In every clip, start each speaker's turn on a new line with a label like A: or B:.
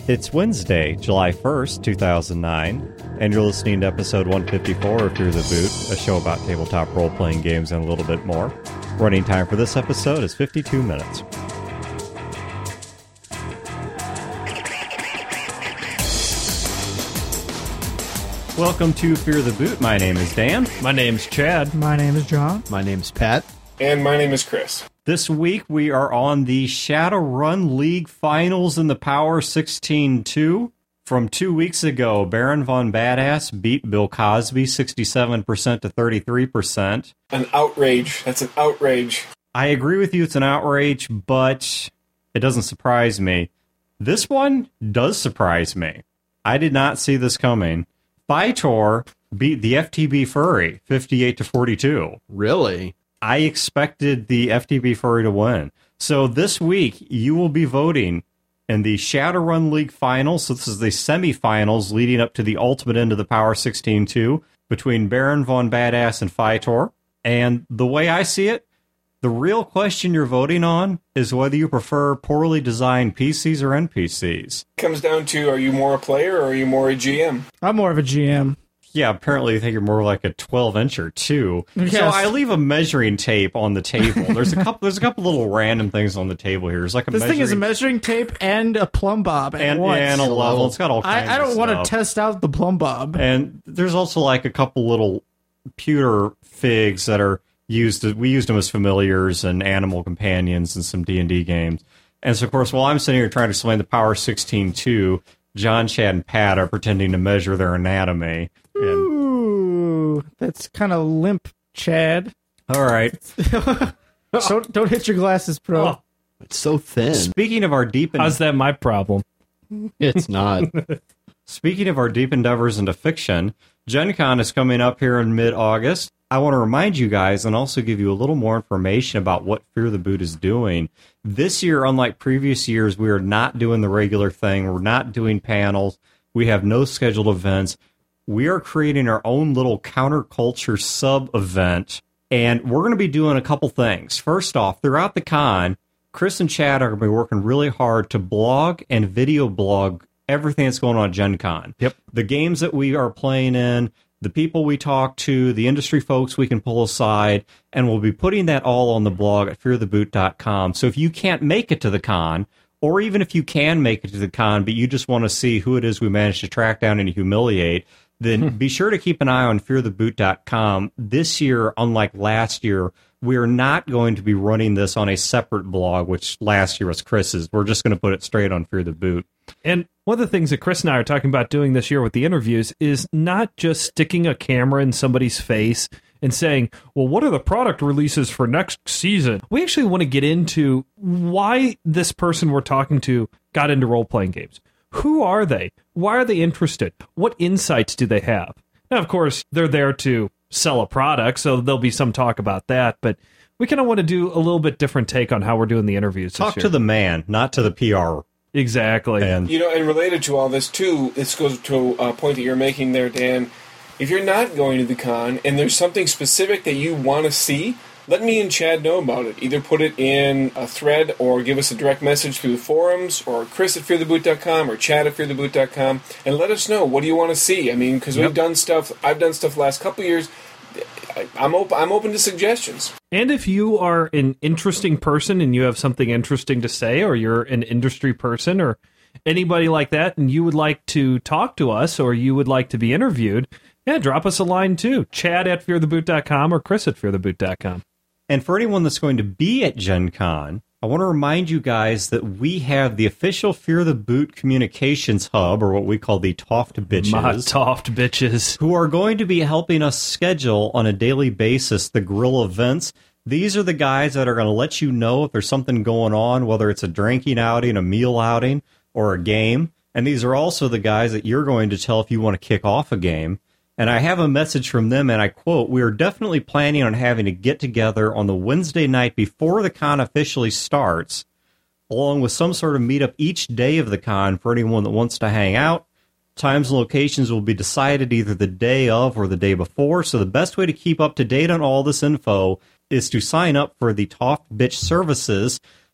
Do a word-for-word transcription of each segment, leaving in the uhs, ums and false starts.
A: It's Wednesday, July first, two thousand nine, and you're listening to episode one fifty-four of Fear the Boot, a show about tabletop role-playing games and a little bit more. Running time for this episode is fifty-two minutes. Welcome to Fear the Boot. My name is Dan.
B: My name's Chad.
C: My name is John.
D: My name's Pat.
E: And my name is Chris.
A: This week we are on the Shadowrun League Finals in the Power sixteen two. From two weeks ago, Baron Von Badass beat Bill Cosby sixty-seven percent to thirty-three percent.
E: An outrage. That's an outrage.
A: I agree with you, it's an outrage, but it doesn't surprise me. This one does surprise me. I did not see this coming. Vitor beat the F T B Furry fifty-eight to forty-two.
D: Really?
A: I expected the F T B Furry to win. So this week, you will be voting in the Shadowrun League Finals. So this is the semifinals leading up to the ultimate end of the Power sixteen two between Baron Von Badass and Vitor. And the way I see it, the real question you're voting on is whether you prefer poorly designed P Cs or N P Cs.
E: It comes down to, are you more a player or are you more a G M?
C: I'm more of a G M.
A: Yeah, apparently you think you're more like a twelve incher too.
C: Yes.
A: So I leave a measuring tape on the table. There's a couple. There's a couple little random things on the table here. There's like a
C: This
A: measuring,
C: thing is a measuring tape and a plumb bob at
A: and,
C: once.
A: and a level. It's got all kinds
C: I, I don't
A: of
C: want to
A: stuff.
C: test out the plumb bob.
A: And there's also like a couple little pewter figs that are used. We used them as familiars and animal companions in some D and D games. And so, of course, while I'm sitting here trying to explain the Power sixteen two, John, Chad, and Pat are pretending to measure their anatomy. And,
C: Ooh, that's kind of limp, Chad.
A: all right.
C: Don't don't hit your glasses, bro.
B: Oh.
D: It's so thin.
A: Speaking of our deep,
B: How's that my problem?
D: It's not.
A: speaking of our deep endeavors into fiction, Gen Con is coming up here in mid-August. I want to remind you guys and also give you a little more information about what Fear the Boot is doing. This year, unlike previous years, we are not doing the regular thing. We're not doing panels. We have no scheduled events. We are creating our own little counterculture sub-event, and we're going to be doing a couple things. First off, throughout the con, Chris and Chad are going to be working really hard to blog and video blog everything that's going on at Gen Con.
B: Yep.
A: The games that we are playing in, the people we talk to, the industry folks we can pull aside, and we'll be putting that all on the blog at fear the boot dot com. So if you can't make it to the con, or even if you can make it to the con, but you just want to see who it is we managed to track down and humiliate, then be sure to keep an eye on fear the boot dot com. This year, unlike last year, we are not going to be running this on a separate blog, which last year was Chris's. We're just going to put it straight on Fear the Boot.
B: And one of the things that Chris and I are talking about doing this year with the interviews is not just sticking a camera in somebody's face and saying, well, what are the product releases for next season? We actually want to get into why this person we're talking to got into role-playing games. Who are they? Why are they interested? What insights do they have? Now, of course, they're there to sell a product, so there'll be some talk about that, but we kind of want to do a little bit different take on how we're doing the interviews
A: Talk
B: this
A: to
B: year.
A: the man, not to the P R.
B: Exactly.
A: And
E: You know, and related to all this, too, this goes to a point that you're making there, Dan. If you're not going to the con and there's something specific that you want to see, let me and Chad know about it. Either put it in a thread or give us a direct message through the forums, or Chris at fear the boot dot com or Chad at fear the boot dot com, and let us know, what do you want to see? I mean, because
B: Yep.
E: we've done stuff, I've done stuff the last couple of years. I- I'm open, I'm open to suggestions.
B: And if you are an interesting person and you have something interesting to say, or you're an industry person or anybody like that, and you would like to talk to us or you would like to be interviewed, yeah, drop us a line too. Chad at fear the boot dot com or Chris at fear the boot dot com.
A: And for anyone that's going to be at Gen Con, I want to remind you guys that we have the official Fear the Boot Communications Hub, or what we call the Toft Bitches,
B: My toft bitches.
A: who are going to be helping us schedule on a daily basis the grill events. These are the guys that are going to let you know if there's something going on, whether it's a drinking outing, a meal outing, or a game. And these are also the guys that you're going to tell if you want to kick off a game. And I have a message from them, and I quote, "We are definitely planning on having a get-together on the Wednesday night before the con officially starts, along with some sort of meetup each day of the con for anyone that wants to hang out. Times and locations will be decided either the day of or the day before, so the best way to keep up to date on all this info is to sign up for the Toft Bitch services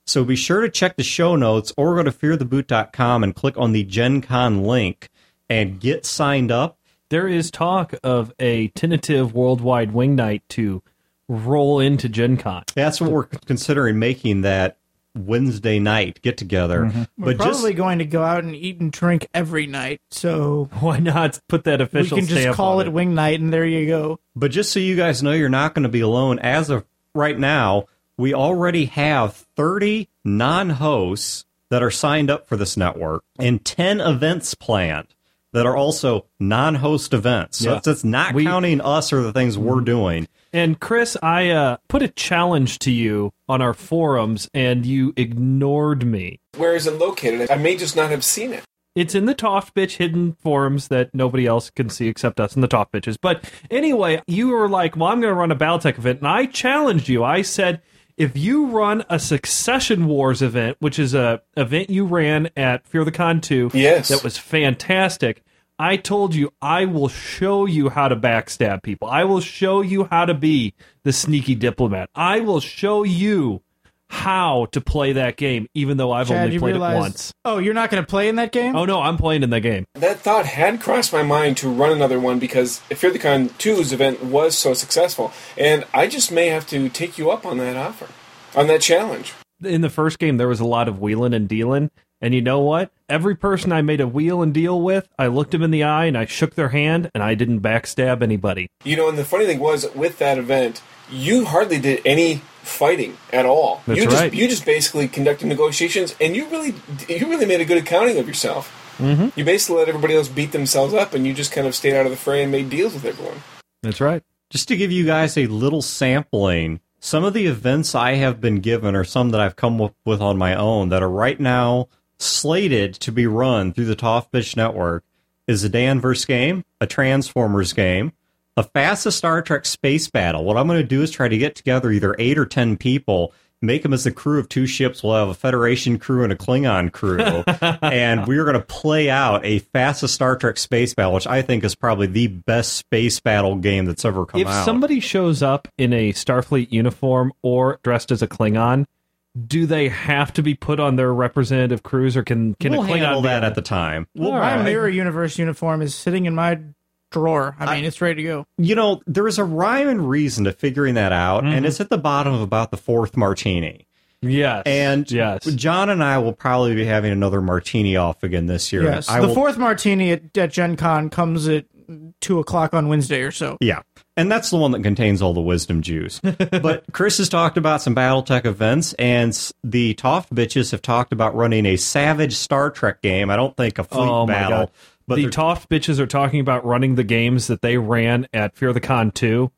A: So be sure to check the show notes or go to fear the boot dot com and click on the Gen Con link and get signed up.
B: There is talk of a tentative worldwide wing night to roll into Gen Con.
A: That's what we're considering, making that Wednesday night get together.
C: Mm-hmm. We're
A: But
C: probably
A: just
C: going to go out and eat and drink every night, so
B: Why not put that
C: we
B: official
C: can just
B: stamp
C: call
B: on
C: it wing night, and there you go.
A: but just so you guys know, you're not going to be alone. As of right now, we already have thirty non-hosts that are signed up for this network and ten events planned that are also non-host events. So
B: Yeah.
A: it's, it's not
B: We-
A: counting us or the things we're doing.
B: And Chris, I uh, put a challenge to you on our forums, and you ignored me.
E: Where is it located? I may just not have seen it.
B: It's in the Toft Bitch hidden forums that nobody else can see except us and the Toft Bitches. But anyway, you were like, well, I'm going to run a Battletech event. And I challenged you. I said, if you run a Succession Wars event, which is a event you ran at Fear the Con two,
E: Yes.
B: that was fantastic, I told you I will show you how to backstab people. I will show you how to be the sneaky diplomat. I will show you how to play that game, even though I've
C: Chad,
B: only
C: you
B: played
C: realize,
B: it once.
C: Oh, you're not going to play in that game?
B: Oh no, I'm playing in that game.
E: That thought had crossed my mind to run another one because Fear the Con two's event was so successful, and I just may have to take you up on that offer, on that challenge.
B: In the first game, there was a lot of wheeling and dealing, and you know what? Every person I made a wheel and deal with, I looked them in the eye and I shook their hand, and I didn't backstab anybody.
E: You know, and the funny thing was, with that event, you hardly did any fighting at all.
B: That's
E: you just,
B: right.
E: You just basically conducted negotiations, and you really, you really made a good accounting of yourself. Mm-hmm. You basically let everybody else beat themselves up, and you just kind of stayed out of the fray and made deals with everyone.
B: That's right.
A: Just to give you guys a little sampling, some of the events I have been given are some that I've come up with on my own that are right now slated to be run through the Toft Bitch Network is a Danvers game, a Transformers game, a fastest Star Trek space battle. What I'm going to do is try to get together either eight or ten people, make them as the crew of two ships. We'll have a Federation crew and a Klingon crew, and we're going to play out a fastest Star Trek space battle, which I think is probably the best space battle game that's ever come
B: If
A: out.
B: somebody shows up in a Starfleet uniform or dressed as a Klingon, do they have to be put on their representative crews, or can, can
A: we'll
B: a Klingon
A: handle
B: be
A: that
B: on
A: at the time.
C: Well,
B: All
C: my
B: right.
C: Mirror Universe uniform is sitting in my drawer. I mean, it's ready to go.
A: You know, there is a rhyme and reason to figuring that out, and it's at the bottom of about the fourth martini.
B: Yes.
A: And
B: yes.
A: John and I will probably be having another martini off again this year.
C: Yes,
A: I
C: the
A: will-
C: fourth martini at, at Gen Con comes at two o'clock on Wednesday or so.
A: Yeah, and that's the one that contains all the wisdom juice. But Chris has talked about some Battletech events, and s- the Toft Bitches have talked about running a Savage Star Trek game. I don't think a fleet
B: Oh my
A: battle,
B: God.
A: but
B: the
A: they're-
B: Toft Bitches are talking about running the games that they ran at Fear the Con two.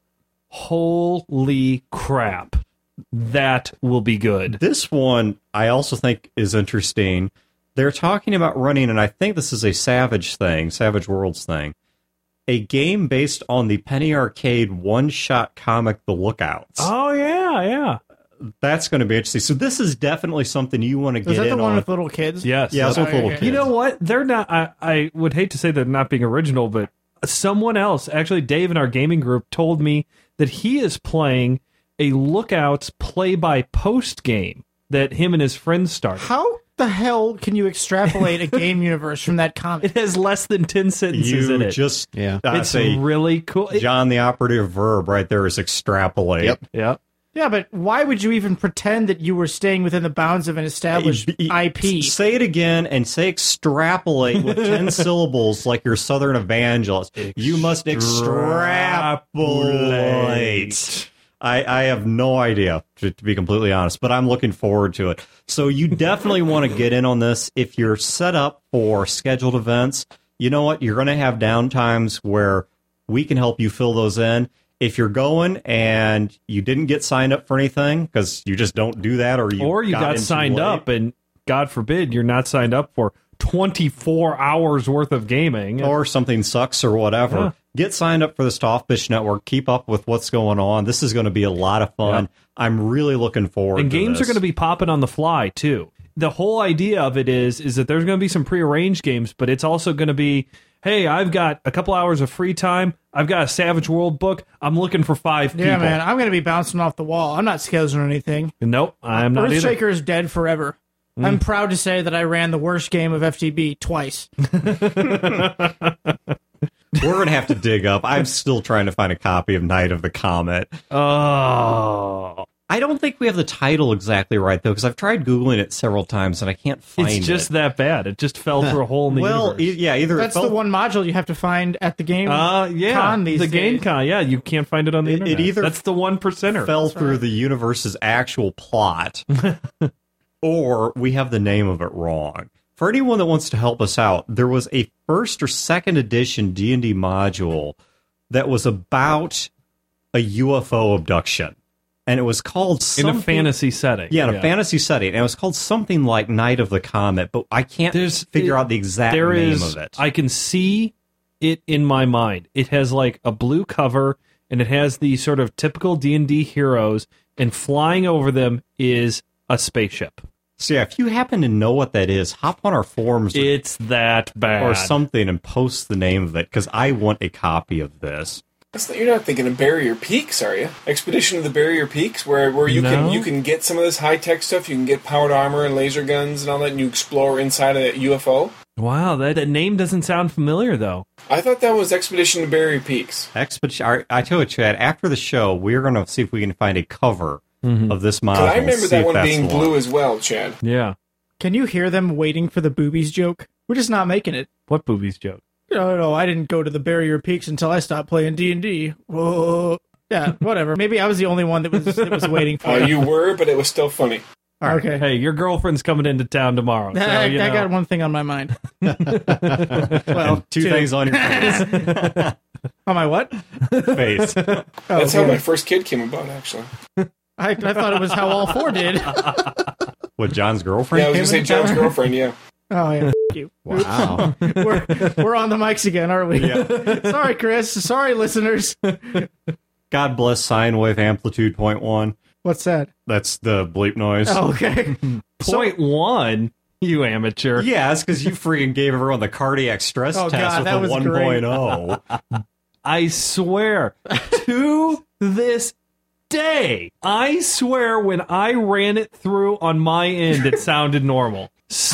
B: Holy crap. That will be good.
A: this one I also think is interesting. They're talking about running, and I think this is a Savage thing, Savage Worlds thing, a game based on the Penny Arcade one-shot comic The Lookouts.
B: Oh, yeah, yeah.
A: That's going to be interesting. So this is definitely something you want to
C: Is
A: get
C: that the
A: in
C: one
A: on.
C: with little kids?
B: Yes.
A: Yeah, it's with
C: Oh,
A: little
C: okay.
A: kids.
B: You know what? They're not. I, I would hate to say they're not being original, but someone else, actually, Dave in our gaming group, told me that he is playing a Lookouts play by post game that him and his friends started.
C: How the hell can you extrapolate a game universe from that comic?
B: It has less than ten sentences
A: you
B: in it.
A: just
D: Yeah.
A: I
B: it's
A: say,
B: really cool. It-
A: John, the operative verb right there is extrapolate.
D: Yep.
B: yeah.
C: Yeah, but why would you even pretend that you were staying within the bounds of an established
A: B-
C: I P?
A: Say it again and say extrapolate with ten syllables like your Southern evangelist. You must extrapolate. I, I have no idea, to, to be completely honest, but I'm looking forward to it. So you definitely want to get in on this. If you're set up for scheduled events, you know what? You're going to have downtimes where we can help you fill those in. If you're going and you didn't get signed up for anything because you just don't do that, or you
B: Or you got,
A: in too
B: signed
A: late,
B: up, and God forbid you're not signed up for twenty-four hours worth of gaming.
A: or something sucks or whatever,
B: Yeah.
A: get signed up for the Toft Bitch Network. Keep up with what's going on. This is going to be a lot of fun.
B: Yeah.
A: I'm really looking forward
B: and
A: to
B: games
A: this.
B: are going to be popping on the fly too. The whole idea of it is is that there's going to be some prearranged games, but it's also going to be, hey, I've got a couple hours of free time. I've got a Savage World book. I'm looking for five people.
C: Yeah, man, I'm going to be bouncing off the wall. I'm not scheduling anything.
B: Nope, I'm not either.
C: Earthshaker is dead forever. Mm. I'm proud to say that I ran the worst game of F T B twice.
A: We're going to have to dig up. I'm still trying to find a copy of Night of the Comet.
B: Oh.
A: I don't think we have the title exactly right, though, because I've tried Googling it several times and I can't find it.
B: It's just that bad. It just fell through a hole in the
A: well,
B: universe.
A: e- yeah, either
C: That's
A: it fell,
C: the one module you have to find at the game
B: Uh, yeah,
C: con these
B: the
C: days.
B: game con. Yeah, you can't find it on the
A: It- it
B: internet.
A: either
B: That's the one percenter.
A: fell
C: That's
A: through
C: right.
A: the universe's actual plot, or we have the name of it wrong. For anyone that wants to help us out, there was a first or second edition D and D module that was about a U F O abduction. And it was called
B: in
A: something,
B: a fantasy setting.
A: Yeah, in a fantasy setting. And it was called something like Night of the Comet, but I can't
B: There's-
A: figure
B: it-
A: out the exact
B: There
A: name
B: is.
A: of it.
B: I can see it in my mind. It has like a blue cover, and it has the sort of typical D and D heroes, and flying over them is a spaceship.
A: So yeah, if you happen to know what that is, hop on our forums or,
B: It's that bad.
A: or something and post the name of it, because I want a copy of this.
E: That's not, you're not thinking of Barrier Peaks, are you? Expedition of the Barrier Peaks, where, where you
B: No.
E: can you can get some of this high tech stuff. You can get powered armor and laser guns and all that, and you explore inside of that U F O.
B: Wow, that, that name doesn't sound familiar though.
E: I thought that was Expedition to Barrier Peaks.
A: Expedition. I, I tell you, Chad. After the show, we're going to see if we can find a cover of this module.
E: But I remember
A: see
E: that
A: if
E: one
A: that's
E: being
A: the
E: blue as well, Chad.
B: Yeah.
C: Can you hear them waiting for the boobies joke? We're just not making it.
B: What boobies joke?
C: No, no, I didn't go to the Barrier Peaks until I stopped playing D and D. Whoa. Yeah, whatever. Maybe I was the only one that was that was waiting for
E: Uh,
C: it.
E: you were, but it was still funny.
C: Okay.
B: Hey, your girlfriend's coming into town tomorrow. So,
C: I,
B: you
C: I
B: know.
C: got one thing on my mind. well,
A: one. Two things on your face.
C: On my what?
A: face.
C: Oh,
E: That's how
C: okay.
E: my first kid came about, actually.
C: I, I thought it was how all four did.
A: What, John's girlfriend?
E: Yeah, I was
A: came
E: going to say
A: in
E: John's
A: town?
E: girlfriend, yeah.
C: Oh, yeah. F- you.
D: Wow.
C: We're, we're on the mics again, aren't we?
A: Yeah.
C: Sorry, Chris. Sorry, listeners.
A: God bless sine wave amplitude point one.
C: What's that?
A: That's the bleep noise.
C: Oh, okay.
B: Point one, you amateur.
A: Yeah, it's because you freaking gave everyone the cardiac stress
C: Oh,
A: test
C: God,
A: with
C: that
A: the
C: was
A: one
C: great.
A: point oh.
B: I swear to this day, I swear when I ran it through on my end, it sounded normal.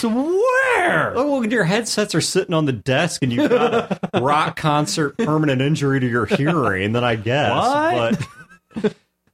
B: Swear.
A: Oh, well, your headsets are sitting on the desk and you've got a rock concert permanent injury to your hearing, then I guess.
B: What?
A: But,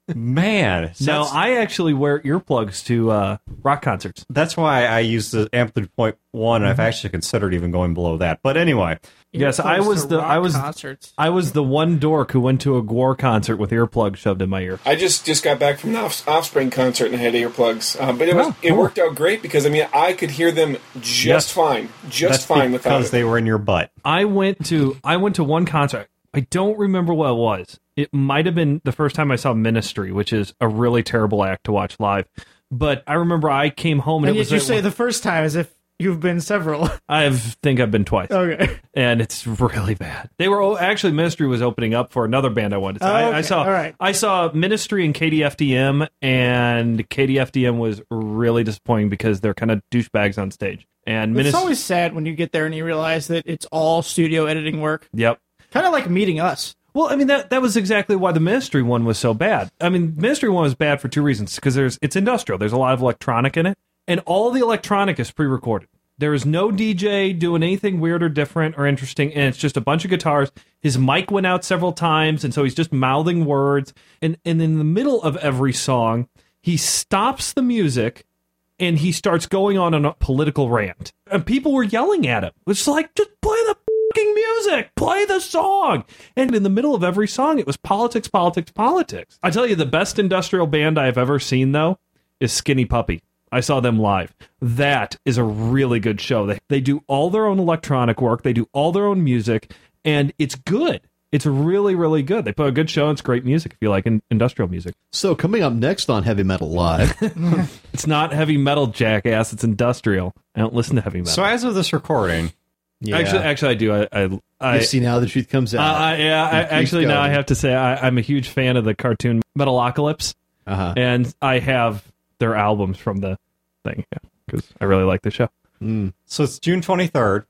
A: man.
B: No,
A: that's,
B: I actually wear earplugs to uh, rock concerts.
A: that's why I use the amplitude point one, and I've actually considered even going below that. But anyway,
B: Yes, I
C: Earplugs
B: was
C: to
B: the-
C: rock
B: I was-
C: concerts.
B: I was the one dork who went to a Gwar concert with earplugs shoved in my ear.
E: I just, just got back from an off- Offspring concert and had earplugs. Uh, but it was
B: Oh,
E: it
B: cool.
E: worked out great because, I mean, I could hear them just
B: Yes.
E: fine. Just
A: that's
E: fine without
A: because
E: it.
A: they were in your butt.
B: I went to I went to one concert. I don't remember what it was. It might have been the first time I saw Ministry, which is a really terrible act to watch live. But I remember I came home and,
C: And
B: it
C: yet
B: was
C: you
B: at
C: say
B: one-
C: the first time as if you've been several.
B: I think I've been twice.
C: Okay.
B: And it's really bad. They were oh, actually Ministry was opening up for another band I wanted to see.
C: Oh,
B: I, I
C: okay.
B: saw
C: All right.
B: I saw Ministry and K D F D M, and K D F D M was really disappointing because they're kind of douchebags on stage. And
C: It's
B: Ministry,
C: always sad when you get there and you realize that it's all studio editing work.
B: yep.
C: Kind of like meeting us.
B: Well, I mean that that was exactly why the Ministry one was so bad. I mean, Ministry one was bad for two reasons. Because there's it's industrial. There's a lot of electronic in it, and all the electronic is pre-recorded. There is no D J doing anything weird or different or interesting, and it's just a bunch of guitars. His mic went out several times, and so he's just mouthing words. And and in the middle of every song, he stops the music and he starts going on a political rant. And people were yelling at him. It's like, just play the fucking music, play the song. And in the middle of every song, it was politics, politics, politics. I tell you, the best industrial band I've ever seen, though, is Skinny Puppy. I saw them live. That is a really good show. They, they do all their own electronic work. They do all their own music, and it's good. It's really, really good. They put a good show, and it's great music if you like in, industrial music.
D: So coming up next on Heavy Metal Live,
B: It's not heavy metal, jackass. It's industrial. I don't listen to heavy metal.
A: So as of this recording,
D: yeah.
B: Actually, actually, I do. I, I, I
D: you see now the truth comes
B: uh,
D: out.
B: I, yeah. I,
D: Keep
B: actually, now I
D: going.
B: have to say I, I'm a huge fan of the cartoon Metalocalypse,
D: uh-huh.
B: and I have their albums from the thing because I really like the show.
D: Mm.
A: so it's June twenty-third.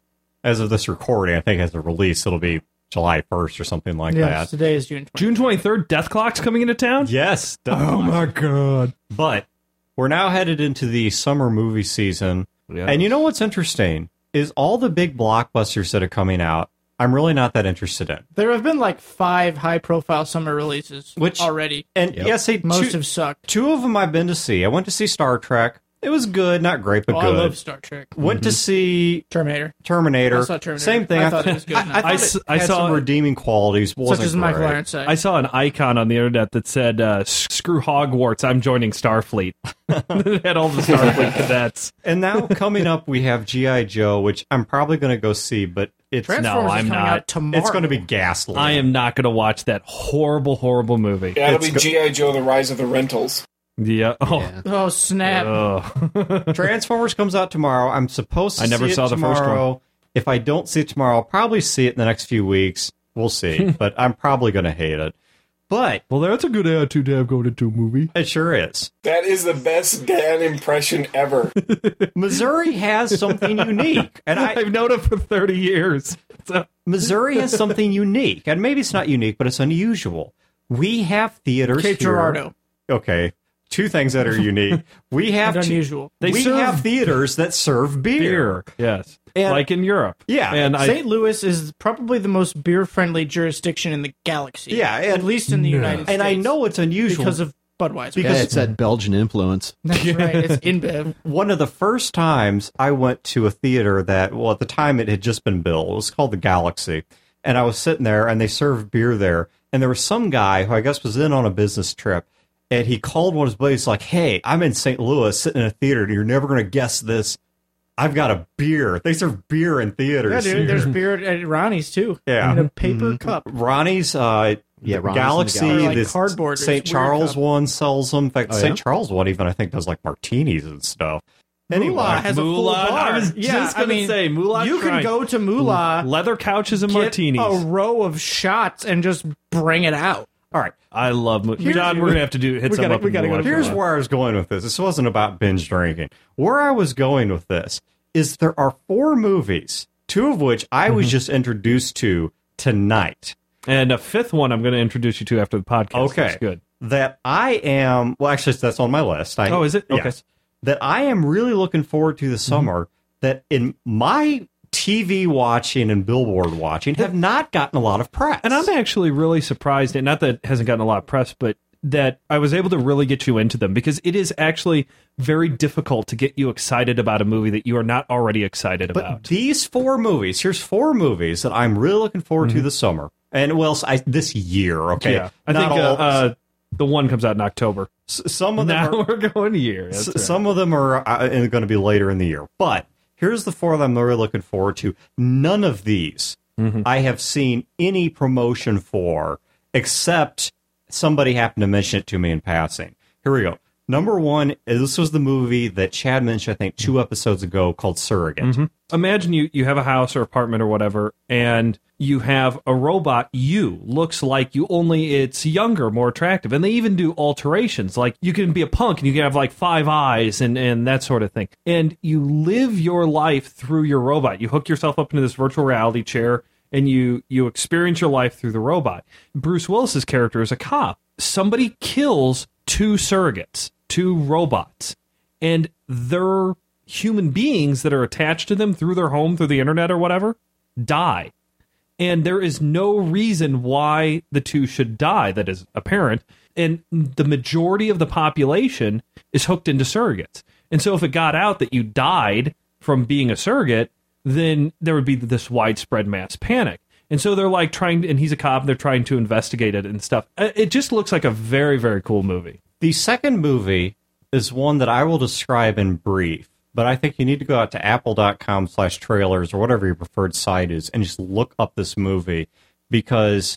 A: as of this recording, I think as a release, it'll be July first or something like
C: Yes,
A: that.
C: today is June twentieth.
B: June twenty-third, Death Clock's coming into town?
A: Yes.
B: Oh, my God.
A: But we're now headed into the summer movie season.
B: Yes.
A: And you know what's interesting is all the big blockbusters that are coming out, I'm really not that interested in.
C: There have been like five high-profile summer releases
A: Which-
C: already.
A: And yes, they,
C: Most
A: two,
C: have sucked.
A: two of them I've been to see. I went to see Star Trek. It was good, not great, but
C: Oh, I
A: good.
C: love Star Trek.
A: Went to see
C: Terminator.
A: Terminator.
C: I saw Terminator.
A: Same thing.
C: I thought it was good.
A: I, I,
C: I
A: thought
B: s-
A: it
B: I
A: had
B: saw-
A: some redeeming qualities. Wasn't
C: Such as Michael
A: great.
C: Ironside.
B: I saw an icon on the internet that said, uh, screw Hogwarts, I'm joining Starfleet. It had all the Starfleet cadets.
A: And now coming up, we have G I. Joe, which I'm probably going to go see, but it's
C: Transformers
B: No,
C: is
B: I'm
C: coming
B: not.
C: out tomorrow.
A: it's going to be ghastly.
B: I am not going to watch that horrible, horrible movie.
E: Yeah, it'll
A: It's
E: be
A: go-
E: G I. Joe: The Rise of the Rentals.
B: Yeah. Oh.
D: Yeah.
C: Oh, snap.
B: Ugh.
A: Transformers comes out tomorrow. I'm supposed to
B: I never
A: see
B: saw
A: it
B: the first
A: tomorrow. If I don't see it tomorrow, I'll probably see it in the next few weeks. We'll see. But I'm probably going to hate it. But
B: Well, that's a good attitude to have going into a movie.
A: it sure is.
E: That is the best Dan impression ever.
A: Missouri has something unique. And I,
B: I've known it for thirty years. So,
A: Missouri has something unique. And maybe it's not unique, but it's unusual. We have theaters
C: Cape
A: here.
C: Girardeau.
A: Okay. Two things that are unique. We have
C: And
A: two-
C: unusual.
B: They
A: we
B: serve
A: have theaters that serve beer.
B: beer. Yes.
A: And-
B: like in Europe.
A: Yeah.
B: And I,
C: Saint Louis is probably the most beer-friendly jurisdiction in the galaxy.
A: Yeah, and-
C: at least in the United States.
A: And I know it's unusual
C: because of Budweiser.
A: Because-
D: Yeah, it's that Belgian influence.
C: That's right. It's InBev.
A: one of the first times I went to a theater that, well, at the time it had just been built. It was called the Galaxy. And I was sitting there, and they served beer there. And there was some guy who I guess was in on a business trip. And he called one of his buddies, like, hey, I'm in Saint Louis sitting in a theater, and you're never going to guess this. I've got a beer. They serve beer in
C: Yeah,
A: theaters.
C: dude. There's beer at Ronnie's, too.
A: Yeah.
C: In a paper cup.
A: Ronnie's, uh,
D: Yeah,
A: the
D: Ronnie's in the
A: Galaxy,
C: Galaxy. Or like
A: this
C: cardboard, it's
A: Saint
C: weird
A: Charles
C: cup.
A: one sells them. In fact,
D: Oh,
A: Saint
D: yeah?
A: Charles one even, I think, does like martinis and stuff. Anyway,
C: Moolah has a full
B: Moolah,
C: bar.
B: I was
C: yeah,
B: just
C: I
B: gonna
C: mean,
B: say, Moolah
C: You can
B: Shrine.
C: go to Moolah,
B: leather couches and
C: get
B: martinis.
C: a row of shots, and just bring it out.
A: all right.
B: I love Mo- John, we're going to have to do hit
C: We
B: some
C: gotta-
B: up
C: we
B: in
C: gotta go
B: Moolah
C: to
A: Here's
B: Shrine.
A: where I was going with this. This wasn't about binge drinking. Where I was going with this is there are four movies, two of which I was just introduced to tonight,
B: And a fifth one I'm going to introduce you to after the podcast.
A: Okay.
B: That's good.
A: that I am, well, actually, that's on my list. I,
B: Oh, is it? Okay.
A: Yes. That I am really looking forward to this summer, that in my T V watching and billboard watching have not gotten a lot of press.
B: And I'm actually really surprised, and not that it hasn't gotten a lot of press, but that I was able to really get you into them, because it is actually very difficult to get you excited about a movie that you are not already excited
A: But
B: about.
A: these four movies, here's four movies that I'm really looking forward to this summer. And, well, I, this year, okay?
B: Yeah. I
A: Not
B: think uh,
A: all-
B: uh, the one comes out in October.
A: s- some of them
B: Now
A: are,
B: we're going year. That's
A: S-
B: right.
A: Some of them are uh, going to be later in the year. But here's the four that I'm really looking forward to. None of these
B: Mm-hmm.
A: I have seen any promotion for, except somebody happened to mention it to me in passing. Here we go. Number one, this was the movie that Chad mentioned, I think, two episodes ago, called Surrogate.
B: Mm-hmm. Imagine you, you have a house or apartment or whatever, and you have a robot, you, looks like you, only it's younger, more attractive. And they even do alterations. Like, you can be a punk and you can have like five eyes and, and that sort of thing. And you live your life through your robot. You hook yourself up into this virtual reality chair and you, you experience your life through the robot. Bruce Willis's character is a cop. Somebody kills two surrogates, two robots, and they're human beings that are attached to them through their home, through the internet or whatever, die. And there is no reason why the two should die that is apparent. And the majority of the population is hooked into surrogates. And so if it got out that you died from being a surrogate, then there would be this widespread mass panic. And so they're like trying to, and he's a cop, and they're trying to investigate it and stuff. It just looks like a very, very cool movie.
A: The second movie is one that I will describe in brief, but I think you need to go out to apple.com slash trailers or whatever your preferred site is and just look up this movie, because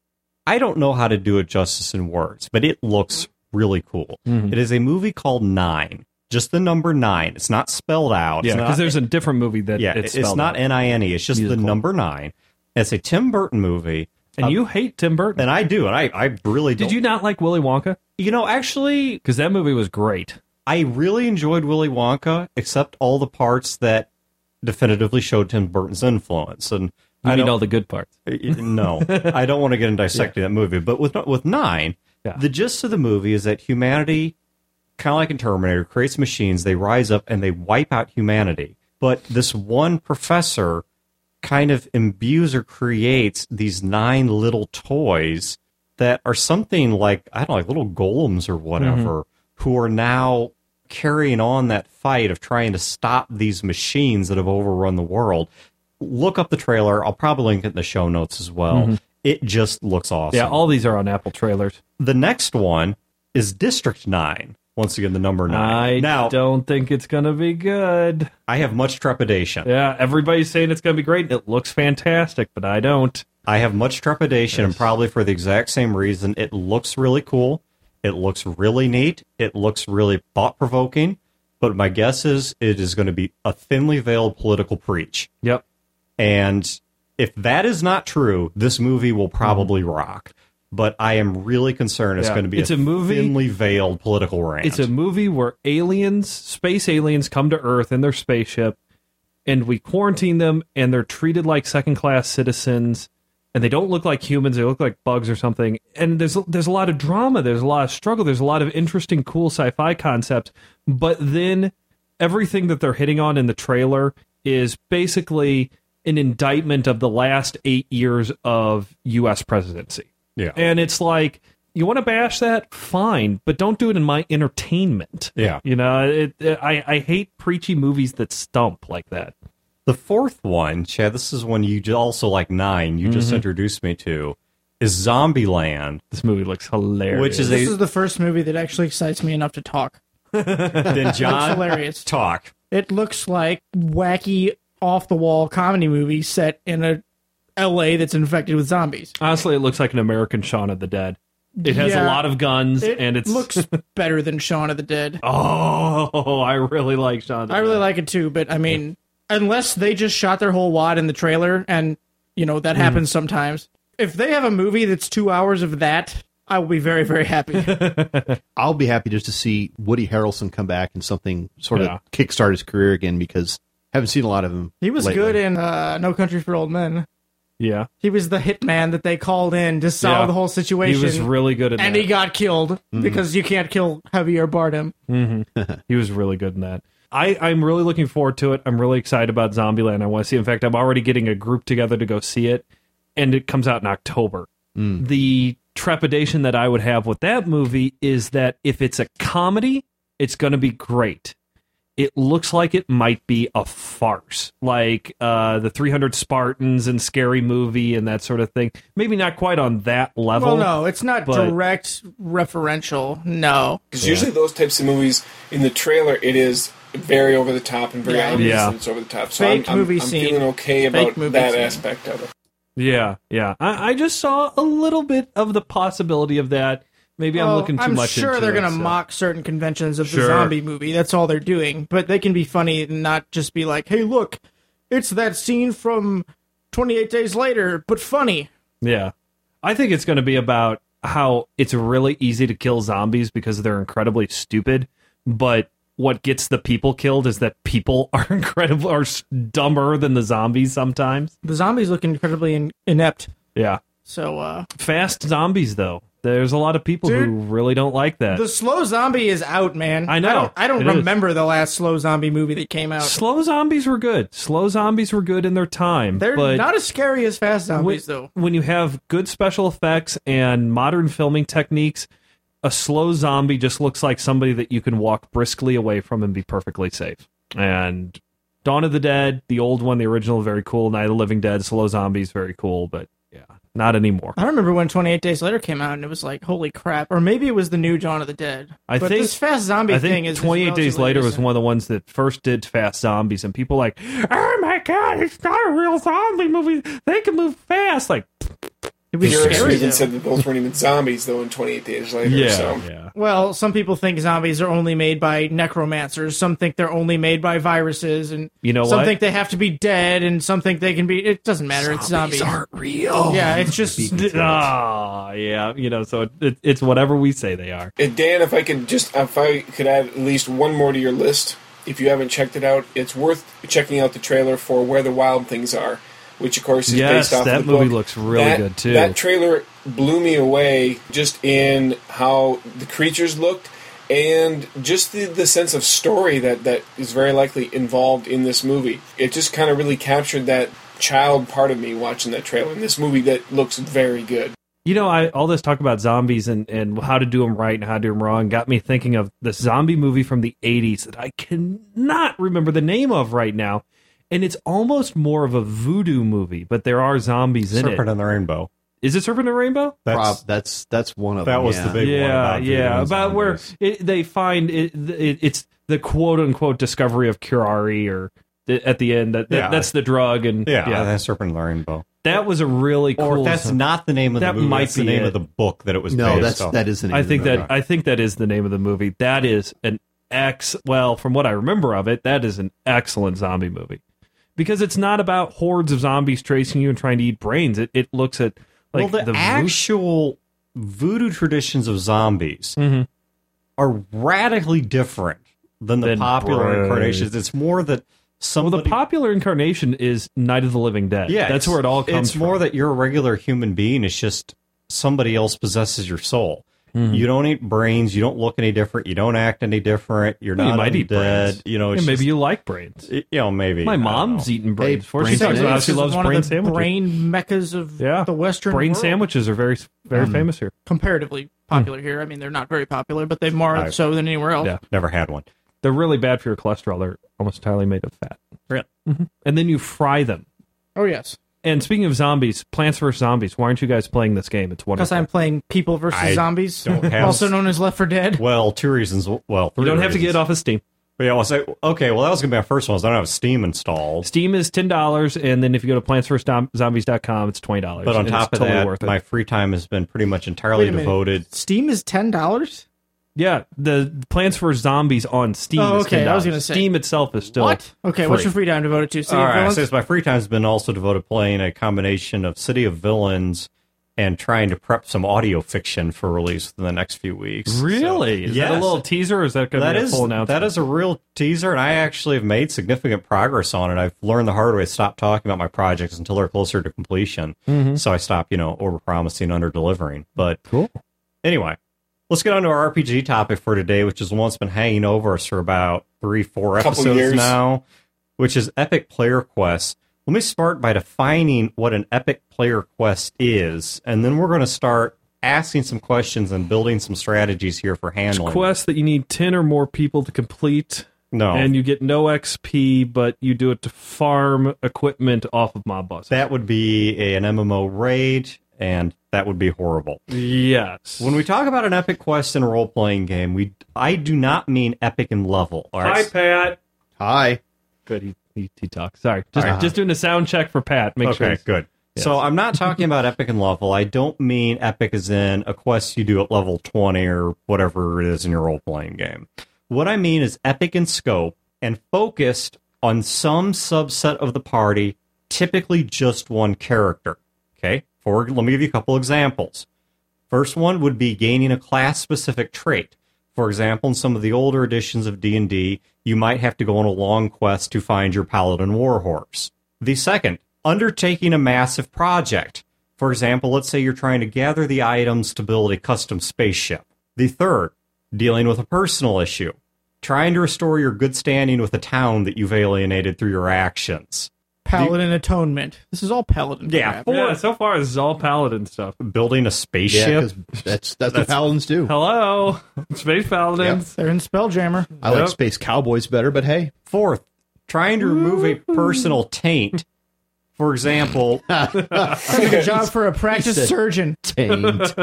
A: I don't know how to do it justice in words, but it looks really cool.
B: Mm-hmm.
A: It is a movie called Nine, just the number nine. It's not spelled out.
B: Yeah,
A: It's
B: because
A: not-
B: there's a different movie that
A: yeah,
B: it's
A: it's,
B: spelled
A: not
B: out.
A: N I N E. It's just
B: Musical.
A: the number nine. It's a Tim Burton movie.
B: And
A: Uh,
B: you hate Tim Burton.
A: and I do, and I, I really
B: Did
A: don't.
B: you not like Willy Wonka?
A: You know, actually,
B: Because that movie was great.
A: I really enjoyed Willy Wonka, except all the parts that definitively showed Tim Burton's influence. And
B: I
A: I
B: mean
A: don't,
B: all the good parts.
A: no, I don't want to get into dissecting that movie. But with with Nine,
B: Yeah.
A: the gist of the movie is that humanity, kind of like in Terminator, creates machines. They rise up and they wipe out humanity. But this one professor kind of imbues or creates these nine little toys that are something like, I don't know, like little golems or whatever, mm-hmm. who are now carrying on that fight of trying to stop these machines that have overrun the world. Look up the trailer. I'll probably link it in the show notes as well. Mm-hmm. It just looks awesome.
B: Yeah, all these are on Apple trailers.
A: The next one is District nine. Once again, the number nine.
B: I
A: now,
B: don't think it's going to be good.
A: I have much trepidation.
B: Yeah, everybody's saying it's going to be great. It looks fantastic, but I don't.
A: I have much trepidation, yes. and probably for the exact same reason. It looks really cool. It looks really neat. It looks really thought-provoking. But my guess is it is going to be a thinly veiled political preach.
B: Yep.
A: And if that is not true, this movie will probably mm. rock. But I am really concerned it's yeah. going to be
B: it's
A: a,
B: a movie,
A: thinly veiled political rant.
B: It's a movie where aliens, space aliens, come to Earth in their spaceship, and we quarantine them, and they're treated like second-class citizens, and they don't look like humans, they look like bugs or something. And there's there's a lot of drama, there's a lot of struggle, there's a lot of interesting, cool sci-fi concepts, but then everything that they're hitting on in the trailer is basically an indictment of the last eight years of U S presidency.
A: Yeah.
B: And it's like, you want to bash that? Fine, but don't do it in my entertainment.
A: Yeah.
B: You know, it, it, I, I hate preachy movies that stump like that.
A: The fourth one, Chad, this is one you also like Nine, you mm-hmm. just introduced me to, is Zombieland.
B: This movie looks hilarious.
A: Which is
C: this
A: a,
C: is the first movie that actually excites me enough to talk.
A: Then John,
C: hilarious.
A: talk.
C: It looks like wacky, off-the-wall comedy movie set in a L A that's infected with zombies.
B: Honestly, it looks like an American Shaun of the Dead. It has yeah, a lot of guns,
C: it
B: and it
C: looks better than Shaun of the Dead.
B: Oh, I really like Shaun of the
C: I
B: Dead.
C: really like it too, but I mean, unless they just shot their whole wad in the trailer, and, you know, that mm. happens sometimes. If they have a movie that's two hours of that, I will be very, very happy.
D: I'll be happy just to see Woody Harrelson come back and something sort
B: yeah.
D: of kickstart his career again, because I haven't seen a lot of him.
C: He was
D: lately.
C: good in uh, No Country for Old Men.
B: Yeah.
C: He was the hitman that they called in to solve
B: yeah.
C: the whole situation.
B: He was really good at
C: and
B: that.
C: And he got killed mm-hmm. because you can't kill Javier Bardem.
B: Mm-hmm. He was really good in that. I, I'm really looking forward to it. I'm really excited about Zombieland. I want to see it. In fact, I'm already getting a group together to go see it, and it comes out in October.
D: Mm.
B: The trepidation that I would have with that movie is that if it's a comedy, it's going to be great. It looks like it might be a farce, like uh, the three hundred Spartans and Scary Movie and that sort of thing. Maybe not quite on that level.
C: Well, no, it's not
B: but...
C: direct referential. No.
E: Because yeah. usually those types of movies, in the trailer, it is very over the top and very
C: yeah.
E: obvious
B: yeah.
E: and it's over the top. So
C: Fake
E: I'm,
C: movie
E: I'm, I'm
C: scene.
E: feeling okay about
C: movie
E: that
C: scene.
E: aspect of it.
B: Yeah, yeah. I, I just saw a little bit of the possibility of that. Maybe I'm
C: well,
B: looking too
C: I'm
B: much
C: sure
B: into
C: they're
B: it,
C: going to
B: so.
C: mock certain conventions of
B: Sure.
C: the zombie movie. That's all they're doing. But they can be funny and not just be like, hey, look, it's that scene from twenty-eight Days Later, but funny.
B: Yeah. I think it's going to be about how it's really easy to kill zombies because they're incredibly stupid, but what gets the people killed is that people are incredible, are dumber than the zombies sometimes.
C: The zombies look incredibly in- inept.
B: Yeah.
C: So, uh...
B: Fast zombies, though. There's a lot of people
C: Dude,
B: who really don't like that.
C: The slow zombie is out, man.
B: I know.
C: I don't, I don't
B: It
C: remember
B: is.
C: the last slow zombie movie that came out.
B: Slow zombies were good. Slow zombies were good in their time.
C: They're
B: but
C: not as scary as fast zombies,
B: when,
C: though.
B: When you have good special effects and modern filming techniques, a slow zombie just looks like somebody that you can walk briskly away from and be perfectly safe. And Dawn of the Dead, the old one, the original, very cool. Night of the Living Dead, slow zombies, very cool. But yeah, not anymore.
C: I remember when twenty-eight Days Later came out, and it was like, holy crap. Or maybe it was the new Dawn of the Dead.
B: I
C: but
B: think
C: this fast zombie
B: I think
C: thing is
B: twenty-eight Days Later was
C: recent.
B: one of the ones that first did fast zombies, and people like, oh my god, it's not a real zombie movie. They can move fast. Like,
C: It was
E: Garrison
C: scary,
E: even
C: though.
E: said that those weren't even zombies, though, in twenty-eight Days Later.
B: yeah,
E: So.
B: yeah.
C: Well, some people think zombies are only made by necromancers. Some think they're only made by viruses, and
B: You know
C: some
B: what?
C: think they have to be dead, and some think they can be. It doesn't matter. It's zombies.
B: aren't real.
C: Yeah, it's just.
B: Ah, yeah. You know, so it, it's whatever we say they are.
E: And Dan, if I could just, if I could add at least one more to your list if you haven't checked it out, it's worth checking out the trailer for Where the Wild Things Are, which of course is
B: Yes,
E: based off
B: that
E: of the
B: movie
E: book.
B: looks really
E: That-
B: good, too.
E: That trailer blew me away just in how the creatures looked and just the, the sense of story that, that is very likely involved in this movie. It just kind of really captured that child part of me watching that trailer in this movie that looks very good.
B: You know, I all this talk about zombies and, and how to do them right and how to do them wrong got me thinking of this zombie movie from the eighties that I cannot remember the name of right now. And it's almost more of a voodoo movie, but there are zombies in
A: Serpent
B: it.
A: and the Rainbow.
B: Is it Serpent and Rainbow?
A: That's,
D: Prob- that's that's one of
A: that
D: them.
A: was
D: yeah.
A: the big one.
B: Yeah,
A: About voodoo
B: yeah.
A: and
B: About where
A: zombies.
B: it, they find it, it, it's the quote unquote discovery of curare, or the, at the end that, that
A: Yeah.
B: that's the drug, and
A: Yeah,
B: yeah,
A: that's Serpent and the Rainbow.
B: that was a really cool.
A: Or if that's
B: zo-
A: not the name of the
B: That
A: movie,
B: might
A: that's the
B: be
A: name
B: it.
A: of the book that it was
D: No,
A: based
D: that's
A: off.
D: that is the name.
B: I
D: of
B: think
D: the
B: that I think that is the name of the movie. That is an ex. Well, from what I remember of it, that is an excellent zombie movie because it's not about hordes of zombies tracing you and trying to eat brains. It it looks at like
A: well, the,
B: vo-
A: actual voodoo traditions of zombies
B: Mhm.
A: are radically different than the
B: Than
A: popular
B: brains.
A: incarnations. It's more that
B: Well,
A: somebody...
B: the popular incarnation is Night of the Living Dead.
A: yeah,
B: that's
A: it's-
B: where it all comes
A: It's more
B: from.
A: that you're a regular human being. It's just somebody else possesses your soul.
B: Mhm.
A: You don't eat brains. You don't look any different. You don't act any different. You're
B: Well,
A: not
B: you might eat
A: dead.
B: brains.
A: You know,
B: Yeah,
A: it's
B: maybe
A: just-
B: you like brains.
A: you know, maybe
B: My
A: I don't
B: mom's
A: know.
B: eaten brains before. She
D: brain
B: talks about how
C: This
B: she
C: is
B: loves
C: one
B: brain
C: of the
B: sandwiches.
C: brain meccas of
B: Yeah.
C: the Western
B: brain
C: world.
B: sandwiches are very very famous here.
C: Comparatively popular here. I mean, they're not very popular, but they're more
A: I-
C: so than anywhere else.
B: Yeah.
A: Never had one.
B: They're really bad for your cholesterol. They're almost entirely made of fat.
A: Really?
B: hmm And then you fry them.
C: Oh, yes.
B: And speaking of zombies, Plants vs. Zombies, why aren't you guys playing this game? It's
C: Because
B: wonderful.
C: I'm playing People versus
A: I
C: Zombies,
A: don't have-
C: also known as Left four Dead.
A: Well, two reasons. Well, three
B: You don't have to
A: reasons.
B: get off of Steam.
A: But yeah, I'll say, okay, well, that was going to be my first one. Is I don't have Steam installed.
B: Steam is ten dollars, and then if you go to plants vs zombies dot com, it's twenty dollars.
A: But on
B: and
A: top
B: it's
A: of
B: totally
A: that,
B: worth it.
A: my free time has been pretty much entirely
C: Wait a minute.
A: devoted.
C: Steam is ten dollars?
B: Yeah, the Plants vs. Zombies on Steam
C: Oh,
B: is
C: okay,
B: ten dollars.
C: I was gonna say.
B: Steam itself is still
C: What? Okay, what's
B: free.
C: your free time devoted to? City
A: All
C: of
A: right,
C: Villains?
A: so my free time has been also devoted playing a combination of City of Villains and trying to prep some audio fiction for release within the next few weeks.
B: Really?
A: So,
B: Is that a
A: yes.
B: little teaser, or is that going to
A: That
B: be a
A: is
B: full announcement?
A: that is a real teaser, and I actually have made significant progress on it. I've learned the hard way to stop talking about my projects until they're closer to completion.
B: Mm-hmm.
A: So I stop, you know, over promising, under delivering. But
B: Cool.
A: anyway, let's get on to our R P G topic for today, which is one that's been hanging over us for about three, four
E: Couple
A: episodes
E: years.
A: now, which is Epic Player Quest. Let me start by defining what an Epic Player Quest is, and then we're going to start asking some questions and building some strategies here for handling.
B: Quest that you need ten or more people to complete,
A: No,
B: and you get no X P, but you do it to farm equipment off of mob bosses.
A: that would be a, an M M O raid, and that would be horrible.
B: Yes.
A: When we talk about an epic quest in a role-playing game, we I do not mean epic in level. All
B: Hi,
A: right?
B: Pat.
D: Hi.
B: Good. He, he, he talks. Sorry. Just,
A: All right.
B: just doing a sound check for Pat. Make sure.
A: Okay,
B: he's-
A: good. So I'm not talking about epic in level. I don't mean epic as in a quest you do at level twenty or whatever it is in your role-playing game. What I mean is epic in scope and focused on some subset of the party, typically just one character. Okay? For let me give you a couple examples. First one would be gaining a class-specific trait. For example, in some of the older editions of D and D, you might have to go on a long quest to find your Paladin Warhorse. The second, undertaking a massive project. For example, let's say you're trying to gather the items to build a custom spaceship. The third, dealing with a personal issue. Trying to restore your good standing with a town that you've alienated through your actions.
C: Paladin Atonement. This is all Paladin.
A: Yeah,
C: crap.
A: for-
B: Yeah, so far this is all Paladin stuff.
A: Building a
D: Yeah,
A: spaceship.
D: 'cause that's that's what paladins do.
B: Hello, Space Paladins.
C: They're in Spelljammer.
D: I like
B: Yep.
D: space cowboys better, but hey,
A: Fourth, trying to remove a personal taint. For example,
C: That's a good job for a practice
D: said-
C: surgeon.
D: taint.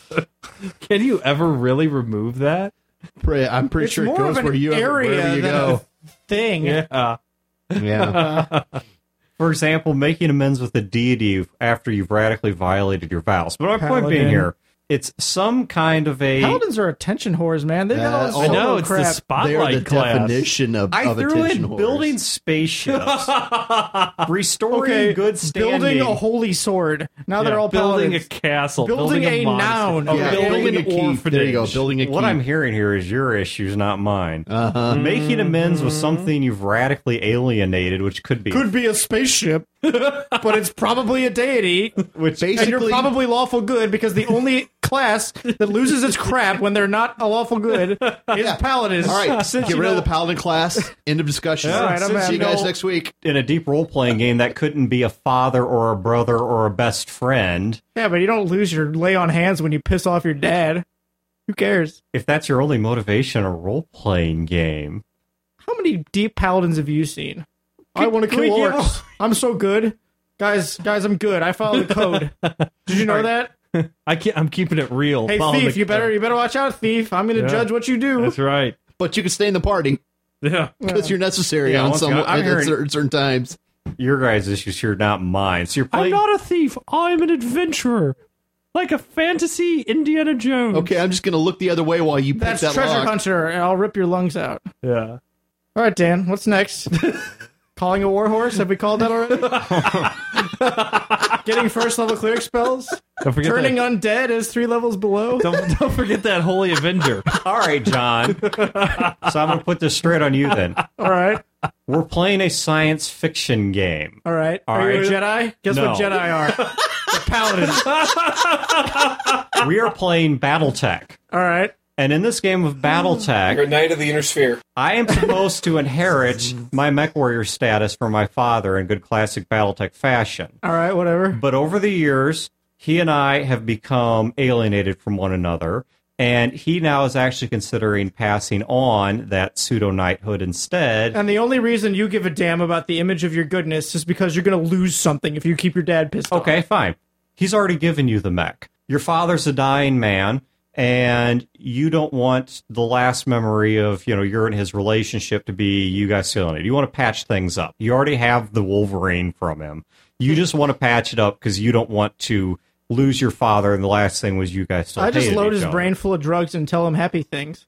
B: Can you ever really remove that?
D: Pre- I'm pretty
C: It's
D: sure it
C: more
D: goes
C: of an
D: where you
C: area
D: wherever you
C: than
D: go.
C: a thing.
B: Yeah.
D: Yeah.
A: for example, making amends with a deity after you've radically violated your vows. But my point being
C: Paladin.
A: here It's some kind of a...
C: Paladins are attention whores, man. They got all this
D: Uh,
B: I know,
C: solo
B: it's
C: crap.
B: the
D: They are
B: spotlight
D: the
B: class.
D: definition of,
A: I
D: of
A: threw
D: attention
A: in
D: whores.
A: building spaceships, restoring
C: Okay,
A: good standing.
C: building a holy sword. Now they're
B: Yeah,
C: all
B: building
C: paladins.
B: a castle,
C: Building
B: building,
C: a
B: monastery.
C: noun.
B: Oh,
C: Yeah,
B: building,
D: building a
B: an
D: keep.
B: orphanage.
D: There you go, building a
A: What
D: keep.
A: I'm hearing here is your issues, not mine.
D: Uh-huh.
A: Making amends with something you've radically alienated, which could be...
C: Could be a spaceship, but it's probably a deity.
A: which
C: And you're
D: Basically-
C: probably lawful good because the only class that loses its crap when they're not a lawful good is paladins.
D: All right,
C: Since
D: get
C: you
D: rid
C: know-
D: of the paladin class. End of discussion.
C: All right, I'm
D: See
C: happy.
D: you guys
C: No-
D: next week.
A: in a deep role-playing game, that couldn't be a father or a brother or a best friend.
C: Yeah, but you don't lose your lay on hands when you piss off your dad. Who cares?
A: If that's your only motivation in a role-playing game.
C: How many deep paladins have you seen? I want to
A: can
C: kill
A: we give-
C: orcs. I'm so good. Guys, guys, I'm good. I follow the code. Did you know that?
B: I can't, I'm keeping it real.
C: Hey,
B: Follow
C: thief,
B: the-
C: you better you better watch out, thief. I'm going to
B: Yeah.
C: judge what you do.
B: That's right.
D: But you can stay in the party
B: Yeah.
D: because you're necessary
A: Yeah,
D: on
A: once
D: some
A: again, I'm
D: at
A: hearing-
D: certain, certain times.
A: Your guys' issues here, not mine. So you're
B: I'm
A: playing...
B: not a thief. I'm an adventurer. Like a fantasy Indiana Jones.
D: Okay, I'm just going to look the other way while you pick
C: That's
D: that
C: treasure
D: lock.
C: hunter, and I'll rip your lungs out.
B: Yeah.
C: All right, Dan, what's next? Calling a warhorse? Have we called that already? Getting first level cleric spells?
B: Don't forget
C: Turning
B: that.
C: undead is three levels below?
B: Don't, don't forget that Holy Avenger.
A: All right, John. So I'm going to put this straight on you then.
C: All right.
A: We're playing a science fiction game.
C: All right.
A: All
C: are you a
A: right.
C: Jedi? Guess
A: No.
C: what Jedi are? The paladins.
A: We are playing Battletech.
C: All right.
A: And in this game of
E: You're a
A: Battletech,
E: knight of the inner sphere.
A: I am supposed to inherit my mech warrior status from my father in good classic Battletech fashion.
C: All right, whatever.
A: But over the years, he and I have become alienated from one another, and he now is actually considering passing on that pseudo knighthood instead.
C: And the only reason you give a damn about the image of your goodness is because you're going to lose something if you keep your dad pissed off.
A: Okay, fine. He's already given you the mech. Your father's a dying man, and you don't want the last memory of, you know, you're in his relationship to be you guys stealing it. You want to patch things up. You already have the Wolverine from him. You just want to patch it up because you don't want to lose your father, and the last thing was you guys still
C: I just
A: hated
C: load
A: each
C: his
A: other.
C: brain full of drugs and tell him happy things.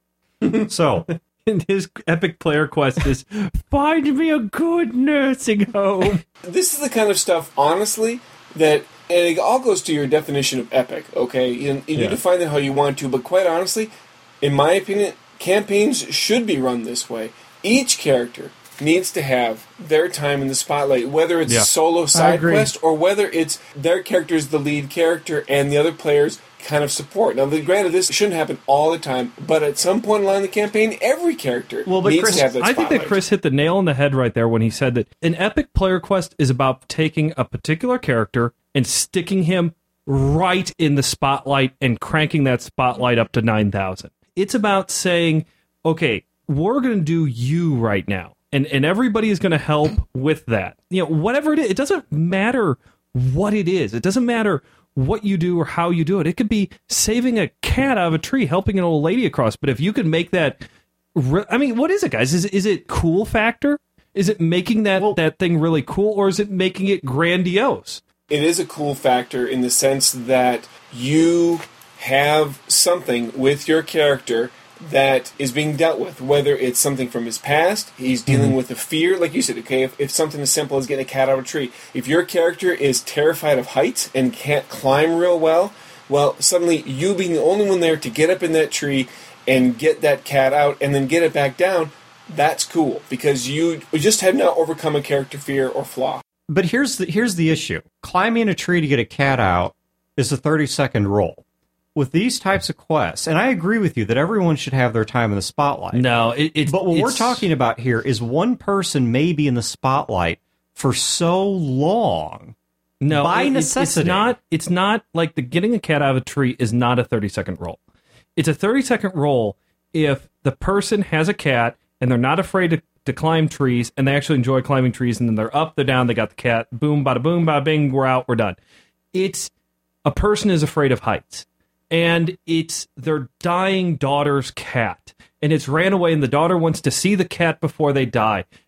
A: So,
B: And his epic player quest is find me a good nursing home.
E: This is the kind of stuff, honestly, that and it all goes to your definition of epic. Okay, you, you
A: Yeah.
E: define it how you want to, but quite honestly, in my opinion, campaigns should be run this way. Each character needs to have their time in the spotlight, whether it's
B: Yeah.
E: a solo side
C: agree.
E: quest or whether it's their character is the lead character and the other players kind of support. Now, the, granted, this shouldn't happen all the time, but at some point along the campaign, every character
A: Well, but
E: needs
A: Chris,
E: to have that
B: I think
E: spotlight.
B: that Chris hit the nail on the head right there when he said that an epic player quest is about taking a particular character and sticking him right in the spotlight and cranking that spotlight up to nine thousand. It's about saying, okay, we're going to do you right now. And, and everybody is going to help with that. You know, whatever it is, it doesn't matter what it is. It doesn't matter what you do or how you do it. It could be saving a cat out of a tree, helping an old lady across. But if you can make that, re- I mean, what is it, guys? Is is it cool factor? Is it making that that thing really cool, or is it making it grandiose?
E: It is a cool factor in the sense that you have something with your character that is being dealt with, whether it's something from his past, he's dealing
B: Mm-hmm.
E: with a fear, like you said, okay, if, if something as simple as getting a cat out of a tree, if your character is terrified of heights and can't climb real well, well, suddenly you being the only one there to get up in that tree and get that cat out and then get it back down, that's cool, because you just have not overcome a character fear or flaw.
A: but here's the here's the issue: climbing a tree to get a cat out is a thirty second roll. With these types of quests, and I agree with you that everyone should have their time in the spotlight.
B: No, it, it's
A: But what we're
B: it's-
A: talking about here is one person may be in the spotlight for so long.
B: No,
A: by
B: it- it's-
A: necessity.
B: It's not. It's not like the getting a cat out of a tree is not a thirty second roll. It's a thirty second roll if the person has a cat and they're not afraid to, to climb trees and they actually enjoy climbing trees, and then they're up, they're down, they got the cat, boom, bada boom, bada bing, we're out, we're done. It's a person is afraid of heights, and it's their dying daughter's cat, and it's ran away, and the daughter wants to see the cat before they die,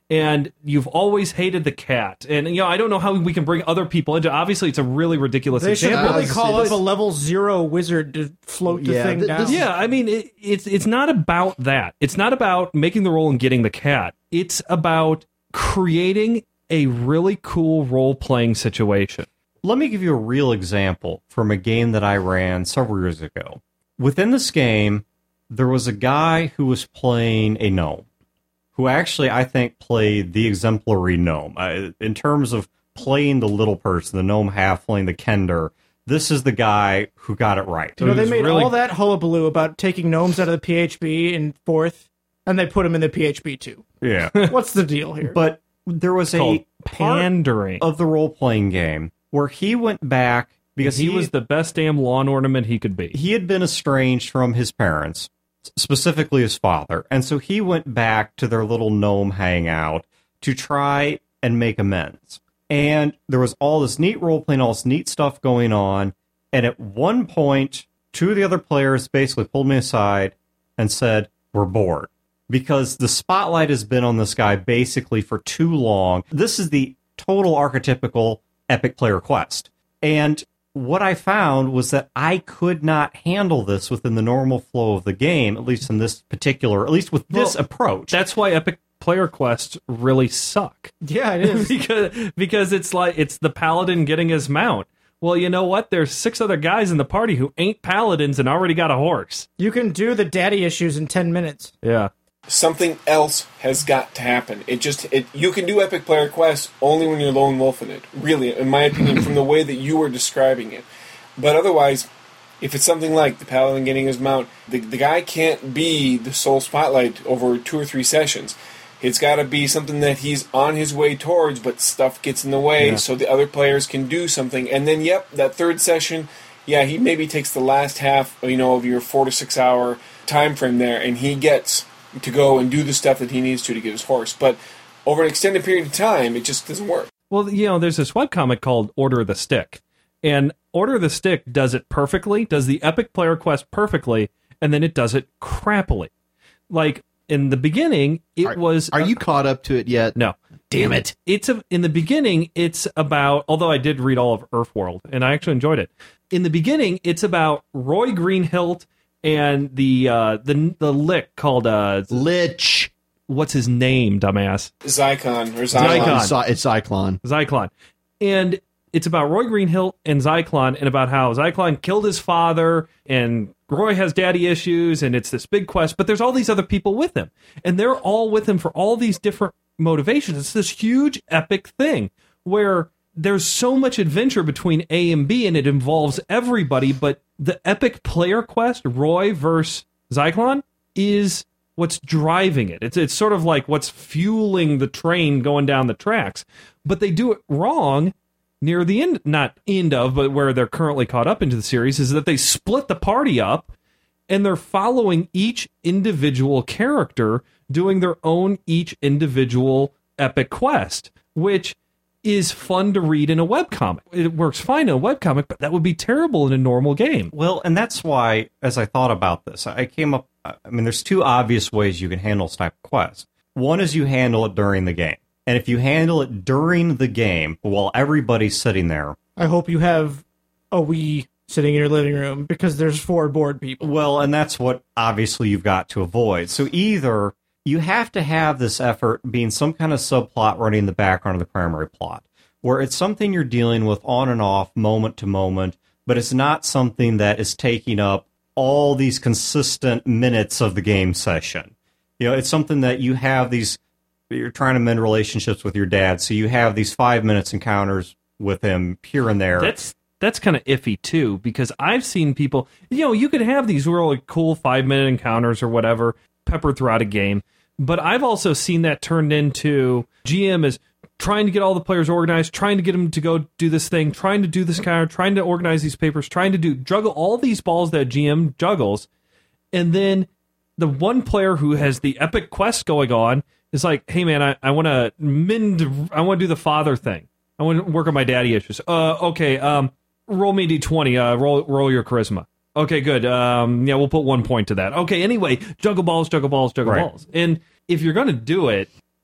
B: and you've always hated the cat. And, you know, I don't know how we can bring other people into Obviously, it's a really ridiculous
C: They should
B: example.
C: really call
D: It's-
C: up a level zero wizard to float the
D: Yeah,
C: thing
D: th-
C: down.
D: this-
B: Yeah, I mean, it, it's it's not about that. It's not about making the roll and getting the cat. It's about creating a really cool role-playing situation.
A: Let me give you a real example from a game that I ran several years ago. Within this game, there was a guy who was playing a gnome, who actually, I think, played the exemplary gnome. Uh, in terms of playing the little person, the gnome halfling, the kender, this is the guy who got it right.
C: You know, they
B: It was
C: made
B: really-
C: all that hullabaloo about taking gnomes out of the P H B in fourth, and they put them in the P H B two.
A: Yeah.
C: What's the deal here?
A: But there was
B: Called
A: a part
B: pandering.
A: of the role-playing game where he went back because
B: he, was the best damn lawn ornament he could be.
A: he had been estranged from his parents, specifically his father, and so he went back to their little gnome hangout to try and make amends. And there was all this neat role playing, all this neat stuff going on. And at one point, two of the other players basically pulled me aside and said, "We're bored." Because the spotlight has been on this guy basically for too long. This is the total archetypical epic player quest. And what I found was that I could not handle this within the normal flow of the game, at least in this particular, at least with this
B: Well,
A: approach.
B: That's why epic player quests really suck.
C: yeah, it is.
B: because because it's like it's the paladin getting his mount. Well, you know what? There's six other guys in the party who ain't paladins and already got a horse.
C: You can do the daddy issues in ten minutes.
B: Yeah.
E: Something else has got to happen. It just it you can do epic player quests only when you're lone wolfing it. Really, in my opinion, from the way that you were describing it. But otherwise, if it's something like the paladin getting his mount, the the guy can't be the sole spotlight over two or three sessions. It's got to be something that he's on his way towards, but stuff gets in the way,
B: Yeah.
E: so the other players can do something. And then, yep, that third session, yeah, he maybe takes the last half, you know, of your four to six hour time frame there, and he gets to go and do the stuff that he needs to to get his horse. But over an extended period of time, it just doesn't work.
B: Well, you know, there's this webcomic called Order of the Stick. And Order of the Stick does it perfectly, does the epic player quest perfectly, and then it does it crappily. Like, in the beginning, it
D: Are,
B: was...
D: are you caught up to it yet?
B: No.
D: Damn it.
B: It's a, in the beginning, it's about... Although I did read all of Earthworld, and I actually enjoyed it. In the beginning, it's about Roy Greenhilt and the uh, the the lick called... Uh,
D: Lich.
B: what's his name, dumbass?
E: Zycon or
B: Zyklon.
E: Zyklon.
D: It's, Cy- it's Cyclone.
B: Zyklon. And it's about Roy Greenhilt and Zyklon and about how Zyklon killed his father and Roy has daddy issues and it's this big quest, but there's all these other people with him. And they're all with him for all these different motivations. It's this huge epic thing where there's so much adventure between A and B and it involves everybody, but the epic player quest, Roy versus Zyklon, is what's driving it. It's it's sort of like what's fueling the train going down the tracks. But they do it wrong near the end, not end of, but where they're currently caught up into the series, is that they split the party up and they're following each individual character doing their own each individual epic quest, which is fun to read in a webcomic. It works fine in a webcomic, but that would be terrible in a normal game.
A: Well, and that's why, as I thought about this, I came up. I mean, there's two obvious ways you can handle this type of quest. One is you handle it during the game. And if you handle it during the game, while everybody's sitting there,
C: I hope you have a Wii sitting in your living room because there's four bored people.
A: well, and that's what obviously you've got to avoid. So either you have to have this effort being some kind of subplot running in the background of the primary plot, where it's something you're dealing with on and off, moment to moment, but it's not something that is taking up all these consistent minutes of the game session. You know, it's something that you have these, you're trying to mend relationships with your dad, so you have these five minutes encounters with him here and there.
B: That's that's kind of iffy too, because I've seen people, you know, you could have these really cool five minute encounters or whatever peppered throughout a game, but I've also seen that turned into G M is trying to get all the players organized, trying to get them to go do this thing, trying to do this counter, trying to organize these papers, trying to do juggle all these balls that G M juggles, and then the one player who has the epic quest going on is like, hey man, I, I want to mend, I want to do the father thing. I want to work on my daddy issues. Uh, okay, um, roll me a d twenty, uh, roll, roll your charisma. Okay, good. Um, yeah, we'll put one point to that. Okay, anyway, juggle balls, juggle balls, juggle
A: Right.
B: balls. And if you're going to do it,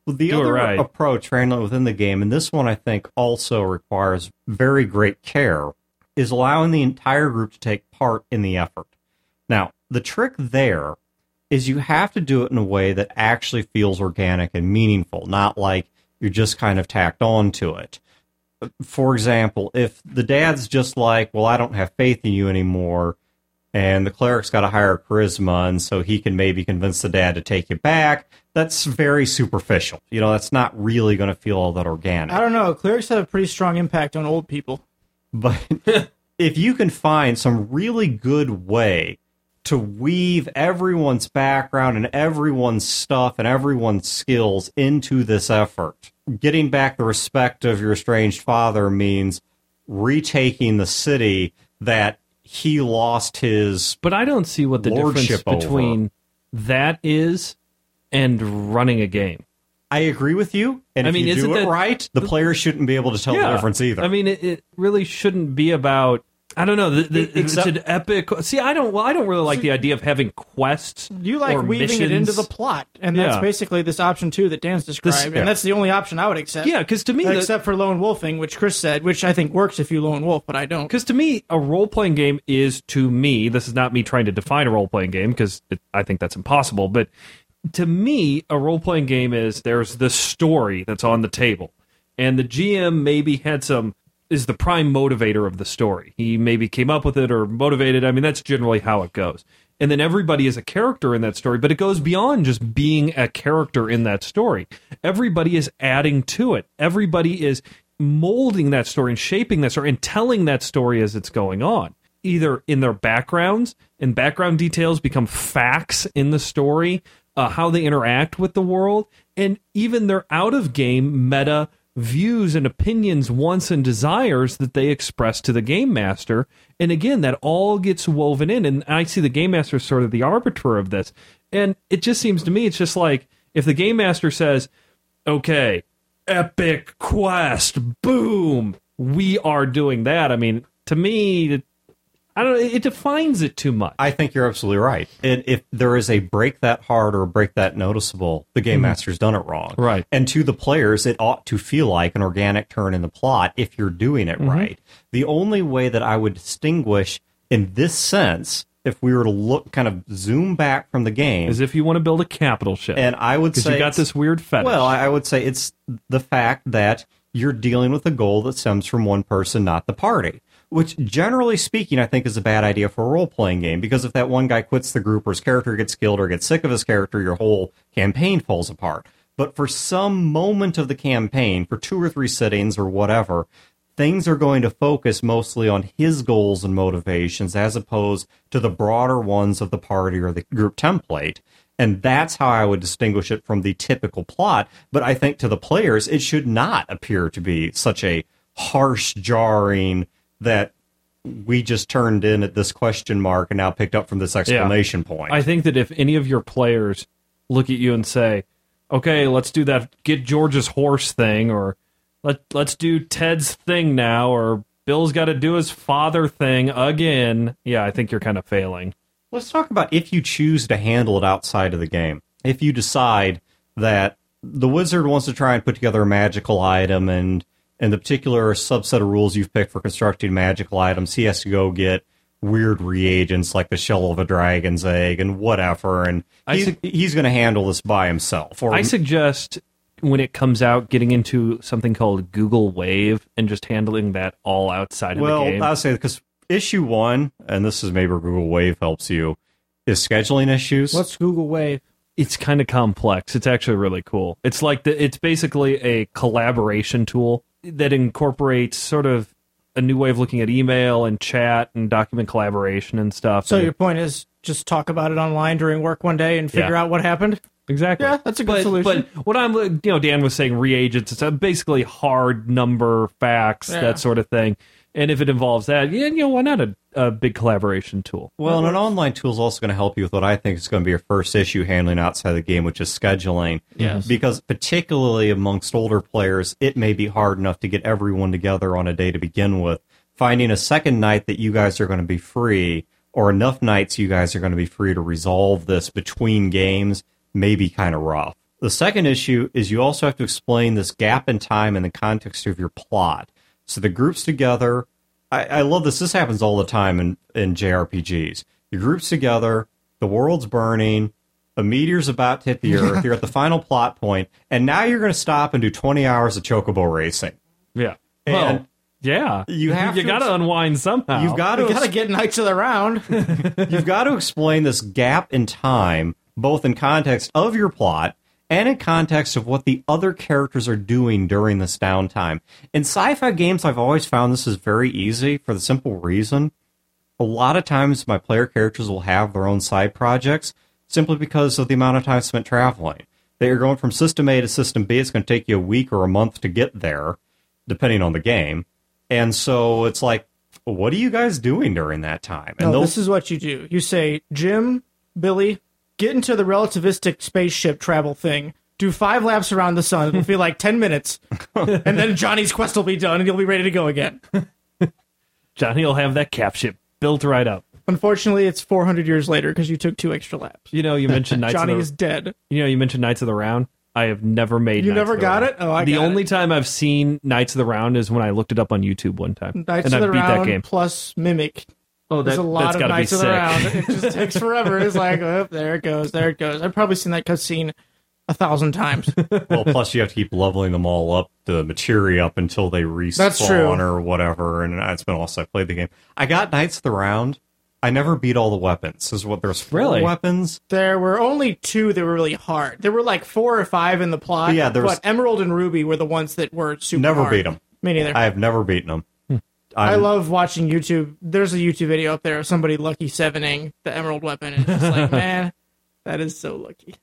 A: Well, the
B: Do it
A: other
B: right.
A: approach for handling it within the game, and this one I think also requires very great care, is allowing the entire group to take part in the effort. Now, the trick there is you have to do it in a way that actually feels organic and meaningful, not like you're just kind of tacked on to it. For example, if the dad's just like, well, I don't have faith in you anymore, and the cleric's got a higher charisma, and so he can maybe convince the dad to take you back, that's very superficial. You know, that's not really going to feel all that organic.
C: I don't know. Clerics have a pretty strong impact on old people.
A: But if you can find some really good way to weave everyone's background and everyone's stuff and everyone's skills into this effort, getting back the respect of your estranged father means retaking the city that he lost his
B: But I don't see what the difference
A: lordship over.
B: between that is and running a game.
A: I agree with you, and
B: I
A: if
B: mean,
A: you
B: isn't
A: do it
B: that-
A: right, the players shouldn't be able to tell the difference either.
B: I mean, it, it really shouldn't be about. I don't know. The, the,
A: Except-
B: it's an epic. See, I don't. Well, I don't really like the idea of having quests.
C: You like
B: or
C: weaving it into
B: missions.
C: the plot, and that's
B: Yeah.
C: basically this option two that Dan's described,
B: This-
C: and
A: yeah.
C: that's the only option I would accept.
B: Yeah, because to me, the,
C: except for lone wolfing, which Chris said, which I think works if you lone wolf, but I don't.
B: Because to me, a role playing game is, to me, this is not me trying to define a role playing game because I think that's impossible. But to me, a role playing game is there's the story that's on the table, and the G M maybe had some is the prime motivator of the story. He maybe came up with it or motivated. I mean, that's generally how it goes. And then everybody is a character in that story, but it goes beyond just being a character in that story. Everybody is adding to it. Everybody is molding that story and shaping that story and telling that story as it's going on. Either in their backgrounds, and background details become facts in the story, uh, how they interact with the world, and even their out-of-game meta views and opinions, wants and desires that they express to the game master. And again, that all gets woven in, and I see the game master as sort of the arbiter of this. And it just seems to me, it's just like, if the game master says, okay, epic quest, boom, we are doing that. I mean, to me, it, I don't know, it defines it too much.
A: I think you're absolutely right. And if there is a break that hard or break that noticeable, the game master's done it wrong.
B: Right.
A: And to the players, it ought to feel like an organic turn in the plot if you're doing it right. The only way that I would distinguish in this sense, if we were to look, kind of zoom back from the game,
B: As if you want to build a capital ship.
A: and I would
B: Because
A: say
B: you got
A: it's-
B: this weird fetish.
A: Well, I I would say it's the fact that you're dealing with a goal that stems from one person, not the party. Which, generally speaking, I think is a bad idea for a role-playing game, because if that one guy quits the group or his character gets killed or gets sick of his character, your whole campaign falls apart. But for some moment of the campaign, for two or three sittings or whatever, things are going to focus mostly on his goals and motivations as opposed to the broader ones of the party or the group template. And that's how I would distinguish it from the typical plot. But I think to the players, it should not appear to be such a harsh, jarring, that we just turned in at this question mark and now picked up from this exclamation point.
B: I think that if any of your players look at you and say, okay, let's do that get George's horse thing, or let, let's do Ted's thing now, or Bill's got to do his father thing again, yeah, I think you're kind of failing.
A: Let's talk about if you choose to handle it outside of the game. If you decide that the wizard wants to try and put together a magical item, and in the particular subset of rules you've picked for constructing magical items, he has to go get weird reagents like the shell of a dragon's egg and whatever, and
B: I
A: he's,
B: su-
A: he's going to handle this by himself. Or
B: I suggest when it comes out, getting into something called Google Wave and just handling that all outside of
A: well,
B: the game.
A: I'll say because issue one, and this is maybe where Google Wave helps you, is scheduling issues.
C: What's Google Wave?
B: It's kind of complex. It's actually really cool. It's like the, it's basically a collaboration tool that incorporates sort of a new way of looking at email and chat and document collaboration and stuff.
C: So
B: And
C: your point is just talk about it online during work one day and figure
B: Yeah.
C: out what happened?
B: Exactly.
C: Yeah, that's a good
B: but,
C: solution.
B: But what I'm, you know, Dan was saying reagents. It's a basically hard number facts,
C: Yeah.
B: that sort of thing. And if it involves that, yeah, you know, why not a, a big collaboration tool?
A: Well, and an online tool is also going to help you with what I think is going to be your first issue handling outside the game, which is scheduling.
B: Yes.
A: Because particularly amongst older players, it may be hard enough to get everyone together on a day to begin with. Finding a second night that you guys are going to be free, or enough nights you guys are going to be free to resolve this between games, may be kind of rough. The second issue is you also have to explain this gap in time in the context of your plot. So the groups together, I, I love this. This happens all the time in, in J R P Gs. Your groups together, the world's burning, a meteor's about to hit the Earth, you're at the final plot point, and now you're going to stop and do twenty hours of chocobo racing.
B: Yeah.
A: And
B: well, yeah.
A: you have
B: you
A: to
B: got to
A: ex-
B: unwind somehow.
A: You've got to
C: We gotta get Knights of the Round.
A: You've got to explain this gap in time, both in context of your plot and in context of what the other characters are doing during this downtime. In sci-fi games, I've always found this is very easy for the simple reason. A lot of times my player characters will have their own side projects simply because of the amount of time spent traveling. They are going from system A to system B. It's going to take you a week or a month to get there, depending on the game. And so it's like, what are you guys doing during that time? And
C: No,
A: they'll-
C: this is what you do. You say, Jim, Billy, get into the relativistic spaceship travel thing. Do five laps around the sun. It'll feel like ten minutes. And then Johnny's quest will be done and he'll be ready to go again.
B: Johnny will have that cap ship built right up.
C: Unfortunately, it's four hundred years later because you took two extra laps.
B: You know, you mentioned Knights
C: Johnny
B: of the
C: is dead.
B: You know, you mentioned Knights of the Round. I have never made.
C: You
B: Knights
C: never
B: of the
C: got
B: Round.
C: it? Oh, I
B: The
C: got
B: only
C: it.
B: time I've seen Knights of the Round is when I looked it up on YouTube one time,
C: Knights
B: and
C: of
B: I
C: the
B: beat
C: Round
B: that game.
C: plus Mimic.
B: Oh,
C: There's a lot
B: that's
C: of
B: gotta
C: Knights
B: be
C: of the
B: sick.
C: Round. It just takes forever. It's like, oh, there it goes, there it goes. I've probably seen that cutscene a thousand times.
A: Well, plus you have to keep leveling them all up, the materia up until they respawn
C: That's true.
A: or whatever. And it's been a while since I played the game. I got Knights of the Round. I never beat all the weapons. This is what there's four
B: Really?
A: weapons.
C: There were only two that were really hard. There were like four or five in the plot.
A: Yeah, there was-
C: but Emerald and Ruby were the ones that were super
A: Never
C: hard.
A: beat them.
C: Me neither.
A: I have never beaten them.
C: I love watching YouTube. There's a YouTube video up there of somebody lucky sevening the Emerald weapon. And it's just like, man, that is so lucky.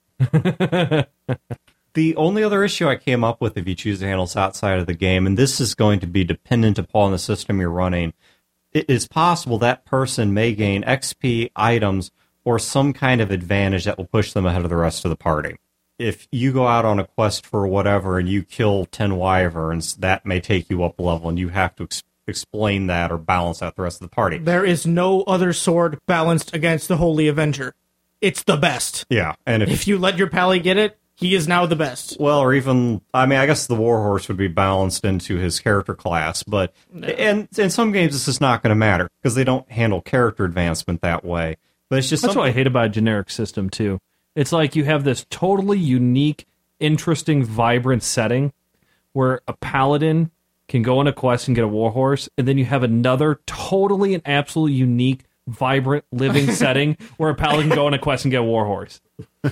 A: The only other issue I came up with, if you choose to handle this outside of the game, and this is going to be dependent upon the system you're running, it is possible that person may gain X P, items, or some kind of advantage that will push them ahead of the rest of the party. If you go out on a quest for whatever and you kill ten wyverns, that may take you up a level, and you have to ex- explain that or balance out the rest of the party.
C: There is no other sword balanced against the Holy Avenger. It's the best.
A: Yeah, and if
C: If you let your pally get it, he is now the best.
A: Well, or even, I mean, I guess the Warhorse would be balanced into his character class, but and in some games this is not going to matter because they don't handle character advancement that way. But it's just
B: That's what I
A: something,
B: hate about a generic system too. It's like you have this totally unique, interesting, vibrant setting where a paladin can go on a quest and get a warhorse, and then you have another totally and absolutely unique, vibrant, living setting where a paladin can go on a quest and get a warhorse.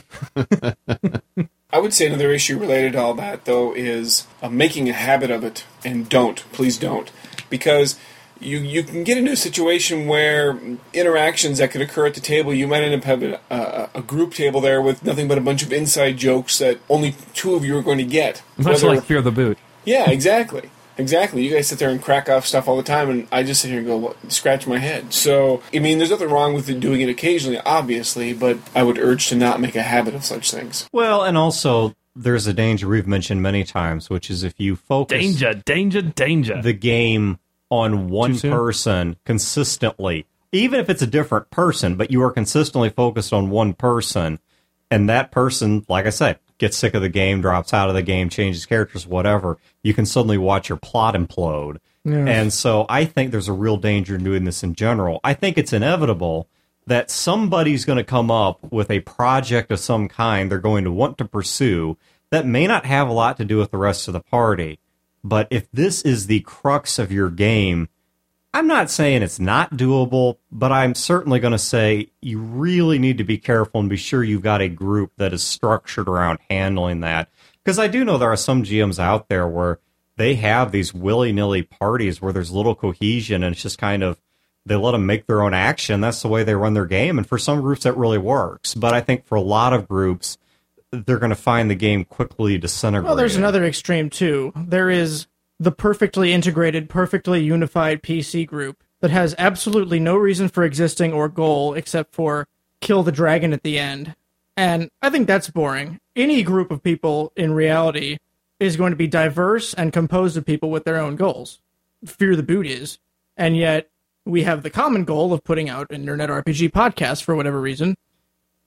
E: I would say another issue related to all that, though, is uh, making a habit of it. And don't. Please don't. Because you you can get into a situation where interactions that could occur at the table, you might end up having a, a group table there with nothing but a bunch of inside jokes that only two of you are going to get.
B: Much
E: Whether-
B: like Fear the Boot.
E: Yeah, exactly. Exactly. You guys sit there and crack off stuff all the time, and I just sit here and go, what, scratch my head. So, I mean, there's nothing wrong with it doing it occasionally, obviously, but I would urge to not make a habit of such things.
A: well, and also there's a danger we've mentioned many times, which is if you focus
B: Danger, danger, danger.
A: the game on one
B: Too soon?
A: person consistently, even if it's a different person, but you are consistently focused on one person, and that person, like I said, gets sick of the game, drops out of the game, changes characters, whatever, you can suddenly watch your plot implode. And so I think there's a real danger in doing this in general. I think it's inevitable that somebody's going to come up with a project of some kind they're going to want to pursue that may not have a lot to do with the rest of the party. But if this is the crux of your game, I'm not saying it's not doable, but I'm certainly going to say you really need to be careful and be sure you've got a group that is structured around handling that. Because I do know there are some G Ms out there where they have these willy-nilly parties where there's little cohesion and it's just kind of, they let them make their own action. That's the way they run their game. And for some groups that really works. But I think for a lot of groups, they're going to find the game quickly disintegrating.
C: Well, there's another extreme, too. There is the perfectly integrated, perfectly unified P C group that has absolutely no reason for existing or goal except for kill the dragon at the end. And I think that's boring. Any group of people in reality is going to be diverse and composed of people with their own goals. Fear the Boot is. And yet, we have the common goal of putting out an Internet R P G podcast for whatever reason.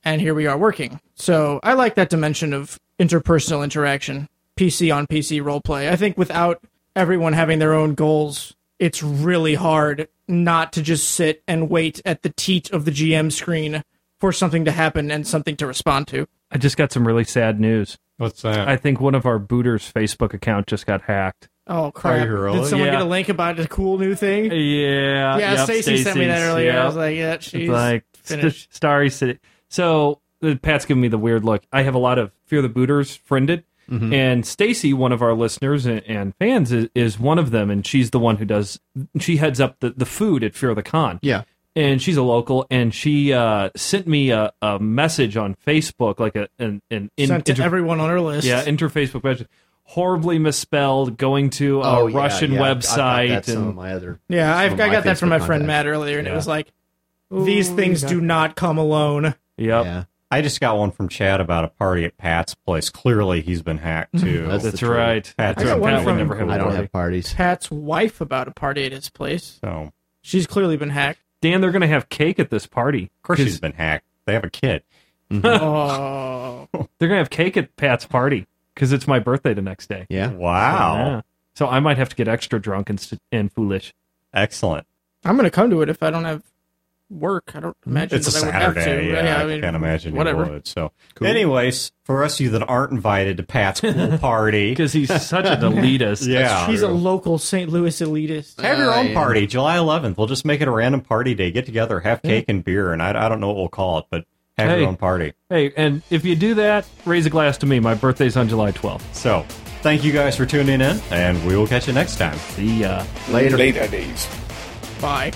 C: and here we are working. So I like that dimension of interpersonal interaction, P C on P C roleplay. I think without everyone having their own goals, it's really hard not to just sit and wait at the teat of the G M screen for something to happen and something to respond to.
B: I just got some really sad news.
A: What's that?
B: I think one of our booters' Facebook account just got hacked.
C: Oh, crap.
A: you really?
C: Did someone
B: Yeah.
C: get a link about a cool new thing?
B: Yeah.
C: Yeah,
B: yep,
C: Stacey sent me that
B: Stacey's,
C: earlier.
B: yep.
C: I was like, yeah, she's
B: It's like
C: finished.
B: Starry City. So uh, Pat's giving me the weird look. I have a lot of Fear the Booters friended,
D: Mm-hmm.
B: and Stacy, one of our listeners and, and fans, is, is one of them, and she's the one who does. She heads up the, the food at Fear the Con.
D: Yeah.
B: And she's a local, and she uh, sent me a, a message on Facebook, like a an, an in,
C: Sent to
B: inter-
C: everyone on her list.
B: yeah, inter Facebook message, horribly misspelled, going to a
D: Oh, yeah,
B: Russian
D: yeah. I- I
B: website,
D: got that some of
B: and
D: my other.
C: Yeah, I've,
D: some
C: I
D: of
C: got that from my
D: Facebook
C: friend
D: contacts.
C: Matt earlier, and it
B: Yeah.
C: was like, these things do not come alone.
B: yep.
D: Yeah,
A: I just got one from Chad about a party at Pat's place. Clearly, he's been hacked too.
D: That's
B: That's
D: the truth.
B: right.
A: Pat-
B: That's
A: I got
B: right.
C: one
B: Pat would
C: from-
B: never have a
D: I don't
B: party.
D: have parties.
C: Pat's wife about a party at his place.
A: so,
C: She's clearly been hacked.
B: Dan, they're going to have cake at this party.
A: of course,
B: 'Cause
A: she's been hacked. They have a kid.
C: Oh.
B: They're going to have cake at Pat's party because it's my birthday the next day.
D: Yeah.
A: Wow,
B: Yeah. So I might have to get extra drunk and, st- and foolish.
A: excellent.
C: I'm going to come to it if I don't have work. I don't imagine
A: It's a
C: that I would have to.
A: Saturday. Yeah,
C: I
A: I,
C: mean,
A: can't imagine
C: whatever.
A: you would. So, anyways, for the rest of you that aren't invited to Pat's pool party,
B: Because he's such an elitist.
A: yeah,
C: He's a local Saint Louis elitist.
A: have your
D: Uh,
A: own
D: yeah.
A: party, July eleventh. We'll just make it a random party day. Get together, have cake and beer, and I, I don't know what we'll call it, but have
B: Hey.
A: your own party.
B: Hey, and if you do that, raise a glass to me. My birthday's on July twelfth.
A: So, thank you guys for tuning in, and we will catch you next time.
B: See ya.
D: Later.
E: Later days.
C: Bye.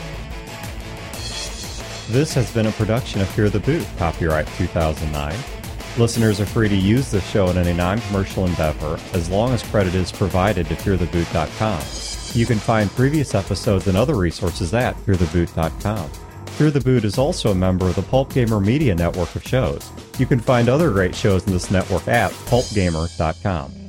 A: This has been a production of Fear the Boot, copyright two thousand nine. Listeners are free to use this show in any non-commercial endeavor as long as credit is provided to fear the boot dot com. You can find previous episodes and other resources at fear the boot dot com. Fear the Boot is also a member of the Pulp Gamer Media network of shows. You can find other great shows in this network at pulp gamer dot com.